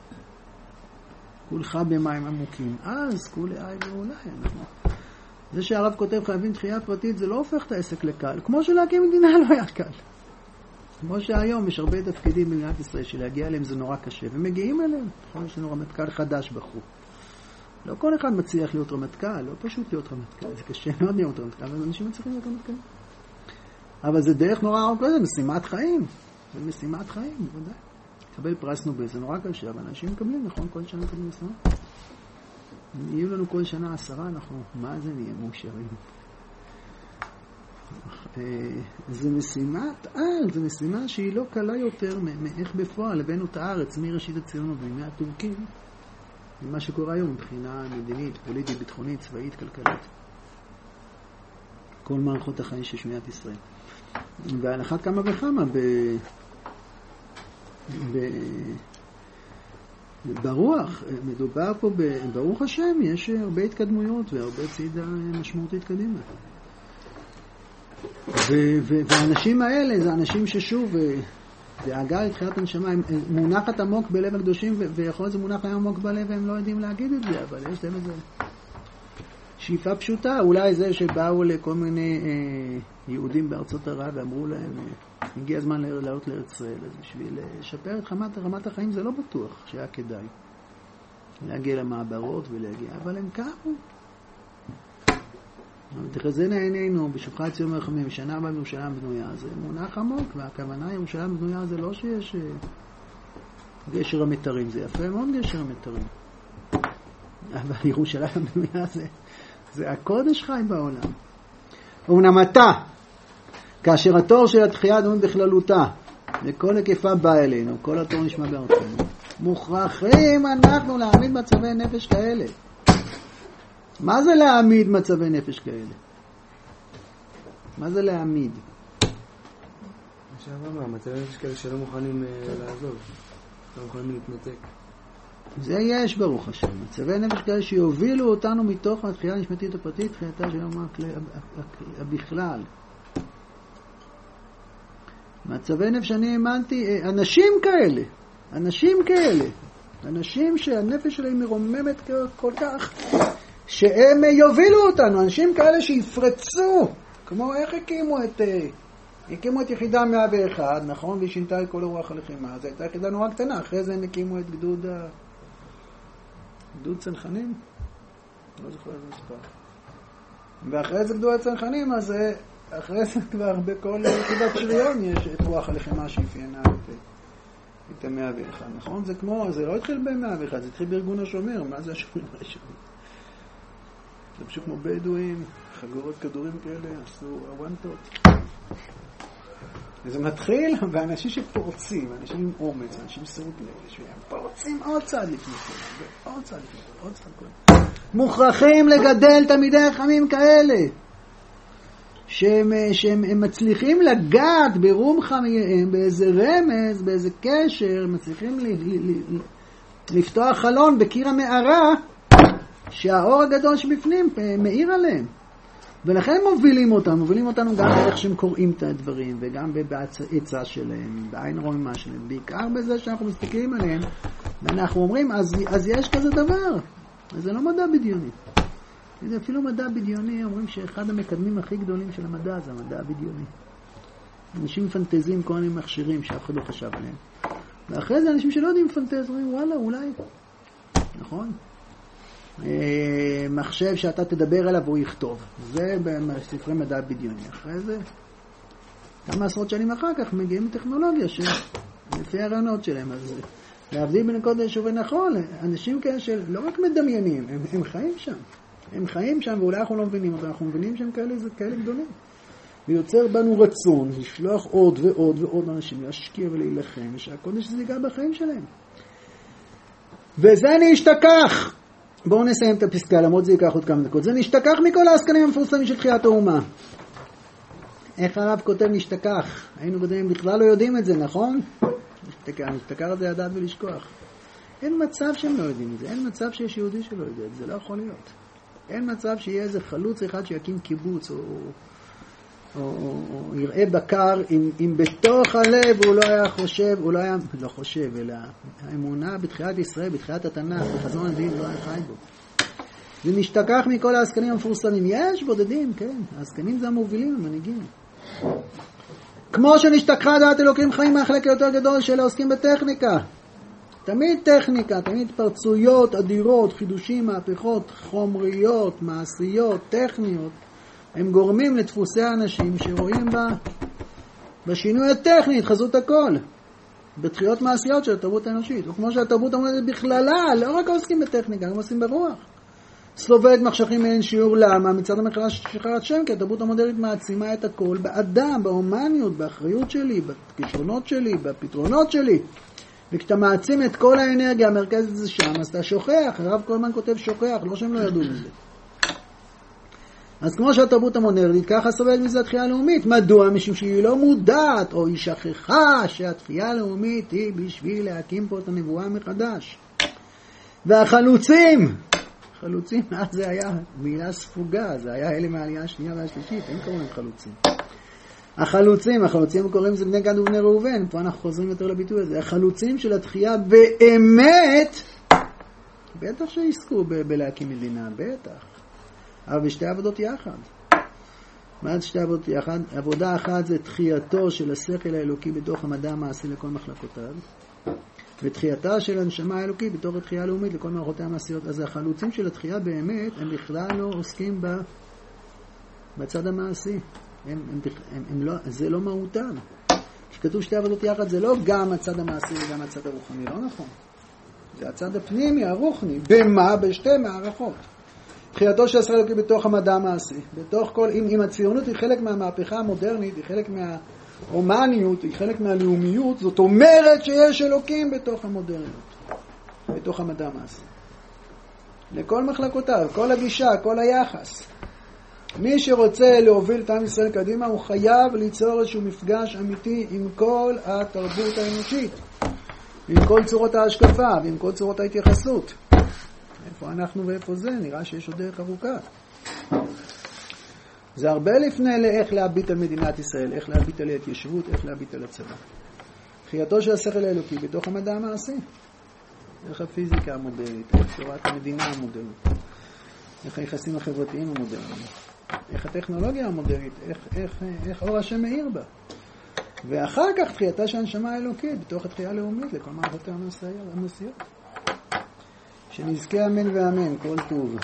כולך במים עמוקים, אז כולי אי ואולי אנחנו זה שהרב כותב חייבים תחייה פרטית, זה לא הופך את העסק לקל. כמו שלהקים מדינה לא היה קל. כמו שהיום יש הרבה תפקידים במדינת ישראל שלהגיע אליהם זה נורא קשה, ומגיעים אליהם. נכון, יש לנו רמטכ"ל חדש בחור. לא כל אחד מצליח להיות רמטכ"ל, לא פשוט להיות רמטכ"ל, זה קשה מאוד להיות רמטכ"ל, אבל אנשים מצליחים להיות רמטכ"ל. אבל זה דרך נורא ארוכה, זה משימת חיים. זה משימת חיים, בוודאי. לקבל פרס נובל, זה נורא קשה, אבל אנשים מקבלים, נכון, כל שנה מקבלים משימה. אם יהיו לנו כל שנה עשרה, אנחנו, מה זה נהיה מאושרים? זה משימת על, זה משימה שהיא לא קלה יותר מאיך בפועל, הבאנו את הארץ מראשית הציונות וימי הטורקים, ממה שקורה היום מבחינה מדינית, פוליטית, ביטחונית, צבאית, כלכלית. כל מערכות החיים של מדינת ישראל. ועל אחת כמה וכמה, ב... ב... ברוח, מדובר פה, ברוך השם, יש הרבה התקדמויות והרבה צעידה משמעותית קדימה. ו- ו- והאנשים האלה, זה אנשים ששוב, דאגה לתחילת הנשמה, הם מונחת עמוק בלב הקדושים, ו- ויכול להיות זה מונח להם עמוק בלב, והם לא יודעים להגיד את זה, אבל יש להם איזה שאיפה פשוטה, אולי זה שבאו לכל מיני אה, יהודים בארצות ערב, ואמרו להם, אה, הגיע הזמן לעלות לארץ ישראל, אז בשביל לשפר את רמת, רמת החיים זה לא בטוח שהיה כדאי להגיע למעברות ולהגיע, אבל הם קמו. תחזינה עינינו בשובך ציון מרחמים, שנה הבאה ירושלים בנויה, זה מונח עמוק, והכוונה ירושלים בנויה זה לא שיש גשר המתרים, זה יפה מאוד גשר המתרים, אבל ירושלים בנויה זה, זה הקודש חי בעולם. אומנם אתה, כאשר התור של התחייה דומה בכללותה, וכל היקפה בא אלינו, כל התור נשמע בארצנו, מוכרחים אנחנו להעמיד מצבי נפש כאלה. מה זה להעמיד מצבי נפש כאלה? מה זה להעמיד? מה שאמרנו, מצבי נפש כאלה שלא מוכנים לעזוב, לא מוכנים להתנתק. זה יש ברוך השם. מצבי נפש כאלה שיובילו אותנו מתוך התחייה הנשמתית הפרטית, תחייתה של יום בכלל. מצבי נפש אני האמנתי, אנשים כאלה, אנשים כאלה, אנשים שהנפש שלהם מרוממת כל כך, שהם יובילו אותנו, אנשים כאלה שיפרצו, כמו איך הקימו את, הקימו את יחידה מאה ואחת, נכון? והיא שינתה את כל הרוח הלחימה, זו הייתה יחידה נורא קטנה, אחרי זה הם הקימו את גדוד, גדוד צנחנים, לא זוכר איזה מספר. ואחרי זה גדוד הצנחנים, אז אחרי זה כבר בכל יחידת שריון יש את רוח הלחימה שאפיינה את, את המאה ואחת, נכון? זה כמו, זה לא התחיל במאה ואחת, זה התחיל בארגון השומר, מה זה השומר השומר? זה פשוט כמו בדואים, חגורות כדורים כאלה, עשו הוונטות. וזה מתחיל, ואנשים שפורצים, אנשים עם אומץ, אנשים שרות נפש, והם פורצים עוד צעד לפני כל, עוד צעד לפני כל, עוד צעד כל. מוכרחים לגדל תלמידי חכמים כאלה, שהם, שהם מצליחים לגעת ברום חמייהם, באיזה רמז, באיזה קשר, מצליחים ל, ל, ל, לפתוח חלון בקיר המערה, שהאור הגדול שבפנים מאיר עליהם. ולכן מובילים אותנו, מובילים אותנו גם איך שהם קוראים את הדברים, וגם בעצה שלהם, בעין רומה שלהם, בעיקר בזה שאנחנו מסתכלים עליהם, ואנחנו אומרים, אז, אז יש כזה דבר. אז זה לא מדע בדיוני. זה אפילו מדע בדיוני, אומרים שאחד המקדמים הכי גדולים של המדע זה המדע הבדיוני. אנשים מפנטזים כל מיני מכשירים שאף אחד לא חשב עליהם. ואחרי זה אנשים שלא יודעים לפנטז, אומרים, וואלה, אולי. נכון? מחשב שאתה תדבר עליו והוא יכתוב. זה בספרי מדע בדיוני. אחרי זה, כמה עשרות שנים אחר כך מגיעים לטכנולוגיה שלפי הרעיונות שלהם. אז להבדיל בין קודש ובין החול, אנשים כאלה שלא רק מדמיינים, הם, הם חיים שם. הם חיים שם ואולי אנחנו לא מבינים אותם, אנחנו מבינים שהם כאלה, כאלה גדולים. ויוצר בנו רצון לשלוח עוד ועוד ועוד אנשים להשקיע ולהילחם, ושהקודש זה ייגע בחיים שלהם. וזה נשתכח. בואו נסיים את הפסקה, למרות זה ייקח עוד כמה דקות. זה נשתכח מכל העסקנים המפורסמים של תחיית האומה. איך הרב כותב נשתכח? היינו קודמים בכלל לא יודעים את זה, נכון? נשתכח, נשתכח זה לדעת ולשכוח. אין מצב שהם לא יודעים את זה, אין מצב שיש יהודי שלא יודע את זה, לא יכול להיות. אין מצב שיהיה איזה חלוץ אחד שיקים קיבוץ או, או, או, או יראה בקר, אם, אם בתוך הלב הוא לא היה חושב, הוא לא היה, לא חושב, אלא האמונה בתחיית ישראל, בתחיית התנ"ך, בחזון הנביאים, לא היה חי בו. זה נשתכח מכל העסקנים המפורסמים. יש בודדים, כן, העסקנים זה המובילים, המנהיגים. כמו שנשתכחה דעת אלוקים חיים מהחלק היותר גדול של העוסקים בטכניקה. תמיד טכניקה, תמיד פרצויות אדירות, חידושים, מהפכות, חומריות, מעשיות, טכניות, הם גורמים לדפוסי האנשים שרואים בה, בשינוי הטכני, התחזות הכל, בתחיות מעשיות של התרבות האנושית. וכמו שהתרבות עומדת בכללה, לא רק עוסקים בטכניקה, הם עושים ברוח. סלובד מחשכים מאין שיעור. למה? מצד המחלה שחררת שם, כי התרבות המודרנית מעצימה את הכל באדם, בהומניות, באחריות שלי, בכישרונות שלי, בפתרונות שלי. וכשאתה מעצים את כל האנרגיה המרכזית זה שם, אז אתה שוכח. הרב קולמן כותב שוכח, לא שהם לא ידעו מזה. אז כמו שהתרבות המודרנית, ככה סובלת מזה התחייה הלאומית. מדוע? משום שהיא לא מודעת, או היא שכחה שהתחייה הלאומית היא בשביל להקים פה את הנבואה מחדש. והחלוצים, חלוצים, אז זה היה מילה ספוגה, זה היה אלה מהעלייה השנייה והשלישית, אין קוראים חלוצים. החלוצים, החלוצים קוראים זה בני גד ובני ראובן, פה אנחנו חוזרים יותר לביטוי הזה, החלוצים של התחייה באמת, בטח שיסקו ב- בלהקים מדינה, בטח. אבל בשתי עבודות יחד. מה זה שתי עבודות יחד? עבודה אחת זה תחייתו של השכל האלוקי בתוך המדע המעשי לכל מחלקותיו, ותחייתה של הנשמה האלוקי בתוך התחייה הלאומית לכל מערכותיה המעשיות. אז החלוצים של התחייה באמת, הם בכלל לא עוסקים ב... בצד המעשי. הם, הם, הם, הם לא, זה לא מהותם. כשכתוב שתי עבודות יחד, זה לא גם הצד המעשי וגם הצד הרוחני, לא נכון. זה הצד הפנימי, הרוחני. במה? בשתי מערכות. תחייתו של השכל האלוקי בתוך המדע המעשי. בתוך כל, אם, אם הציונות היא חלק מהמהפכה המודרנית, היא חלק מההומניות, היא חלק מהלאומיות, זאת אומרת שיש אלוקים בתוך המודרניות, בתוך המדע המעשי. לכל מחלקותיו, כל הגישה, כל היחס. מי שרוצה להוביל את עם ישראל קדימה, הוא חייב ליצור איזשהו מפגש אמיתי עם כל התרבות האנושית. ועם כל צורות ההשקפה, ועם כל צורות ההתייחסות. איפה אנחנו ואיפה זה? נראה שיש עוד דרך ארוכה. זה הרבה לפני לאיך להביט על מדינת ישראל, איך להביט על ההתיישבות, איך להביט על הצבא. תחייתו של השכל האלוקי בתוך המדע המעשי. איך הפיזיקה המודרנית, איך תורת המדינה המודרנית, איך היחסים החברתיים המודרניים, איך הטכנולוגיה המודרנית, איך, איך, איך אור השם מאיר בה. ואחר כך תחייתה של הנשמה האלוקית בתוך התחייה הלאומית לכל מערכות המוסיות. שנזכה אמן ואמן, כל טוב.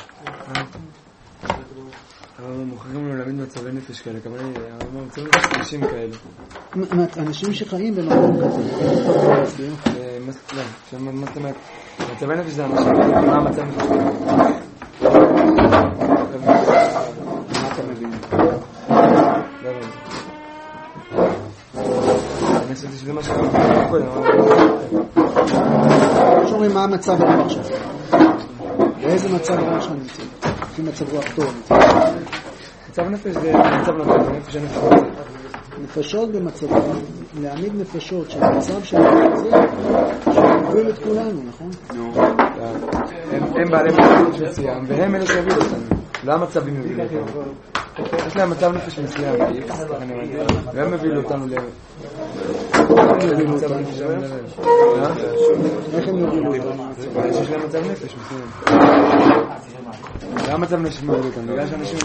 אבל מוכרים לנו להבין מצבי נפש כאלה, כמה מצבי נפש אנשים כאלה. אנשים שחיים במקום כזה. לא, מה זאת אומרת? מצבי נפש זה אנשים, מה המצב נפש? מה אתה מבין? לא, לא. אני חושבת שזה מה שקורה קודם. שאומרים מה המצב הרוח שלך? באיזה מצב הרוח שלך נמצא? לפי מצב רוח טוב. מצב נפש זה מצב נפש, זה נפש הנפש. נפשות במצב, להעמיד נפשות של מצב של זה, שמוביל את כולנו, נכון? נו. הם בעלי מצב מסוים, והם אלה שהביאו אותנו. לא המצבים מביאו אותנו. יש להם מצב נפש מסוים, והם הביאו אותנו ל... איך הם יובילו אותנו? יש להם מצב נפש מסוים. לא המצב נפש מוביל אותנו, בגלל שאנשים...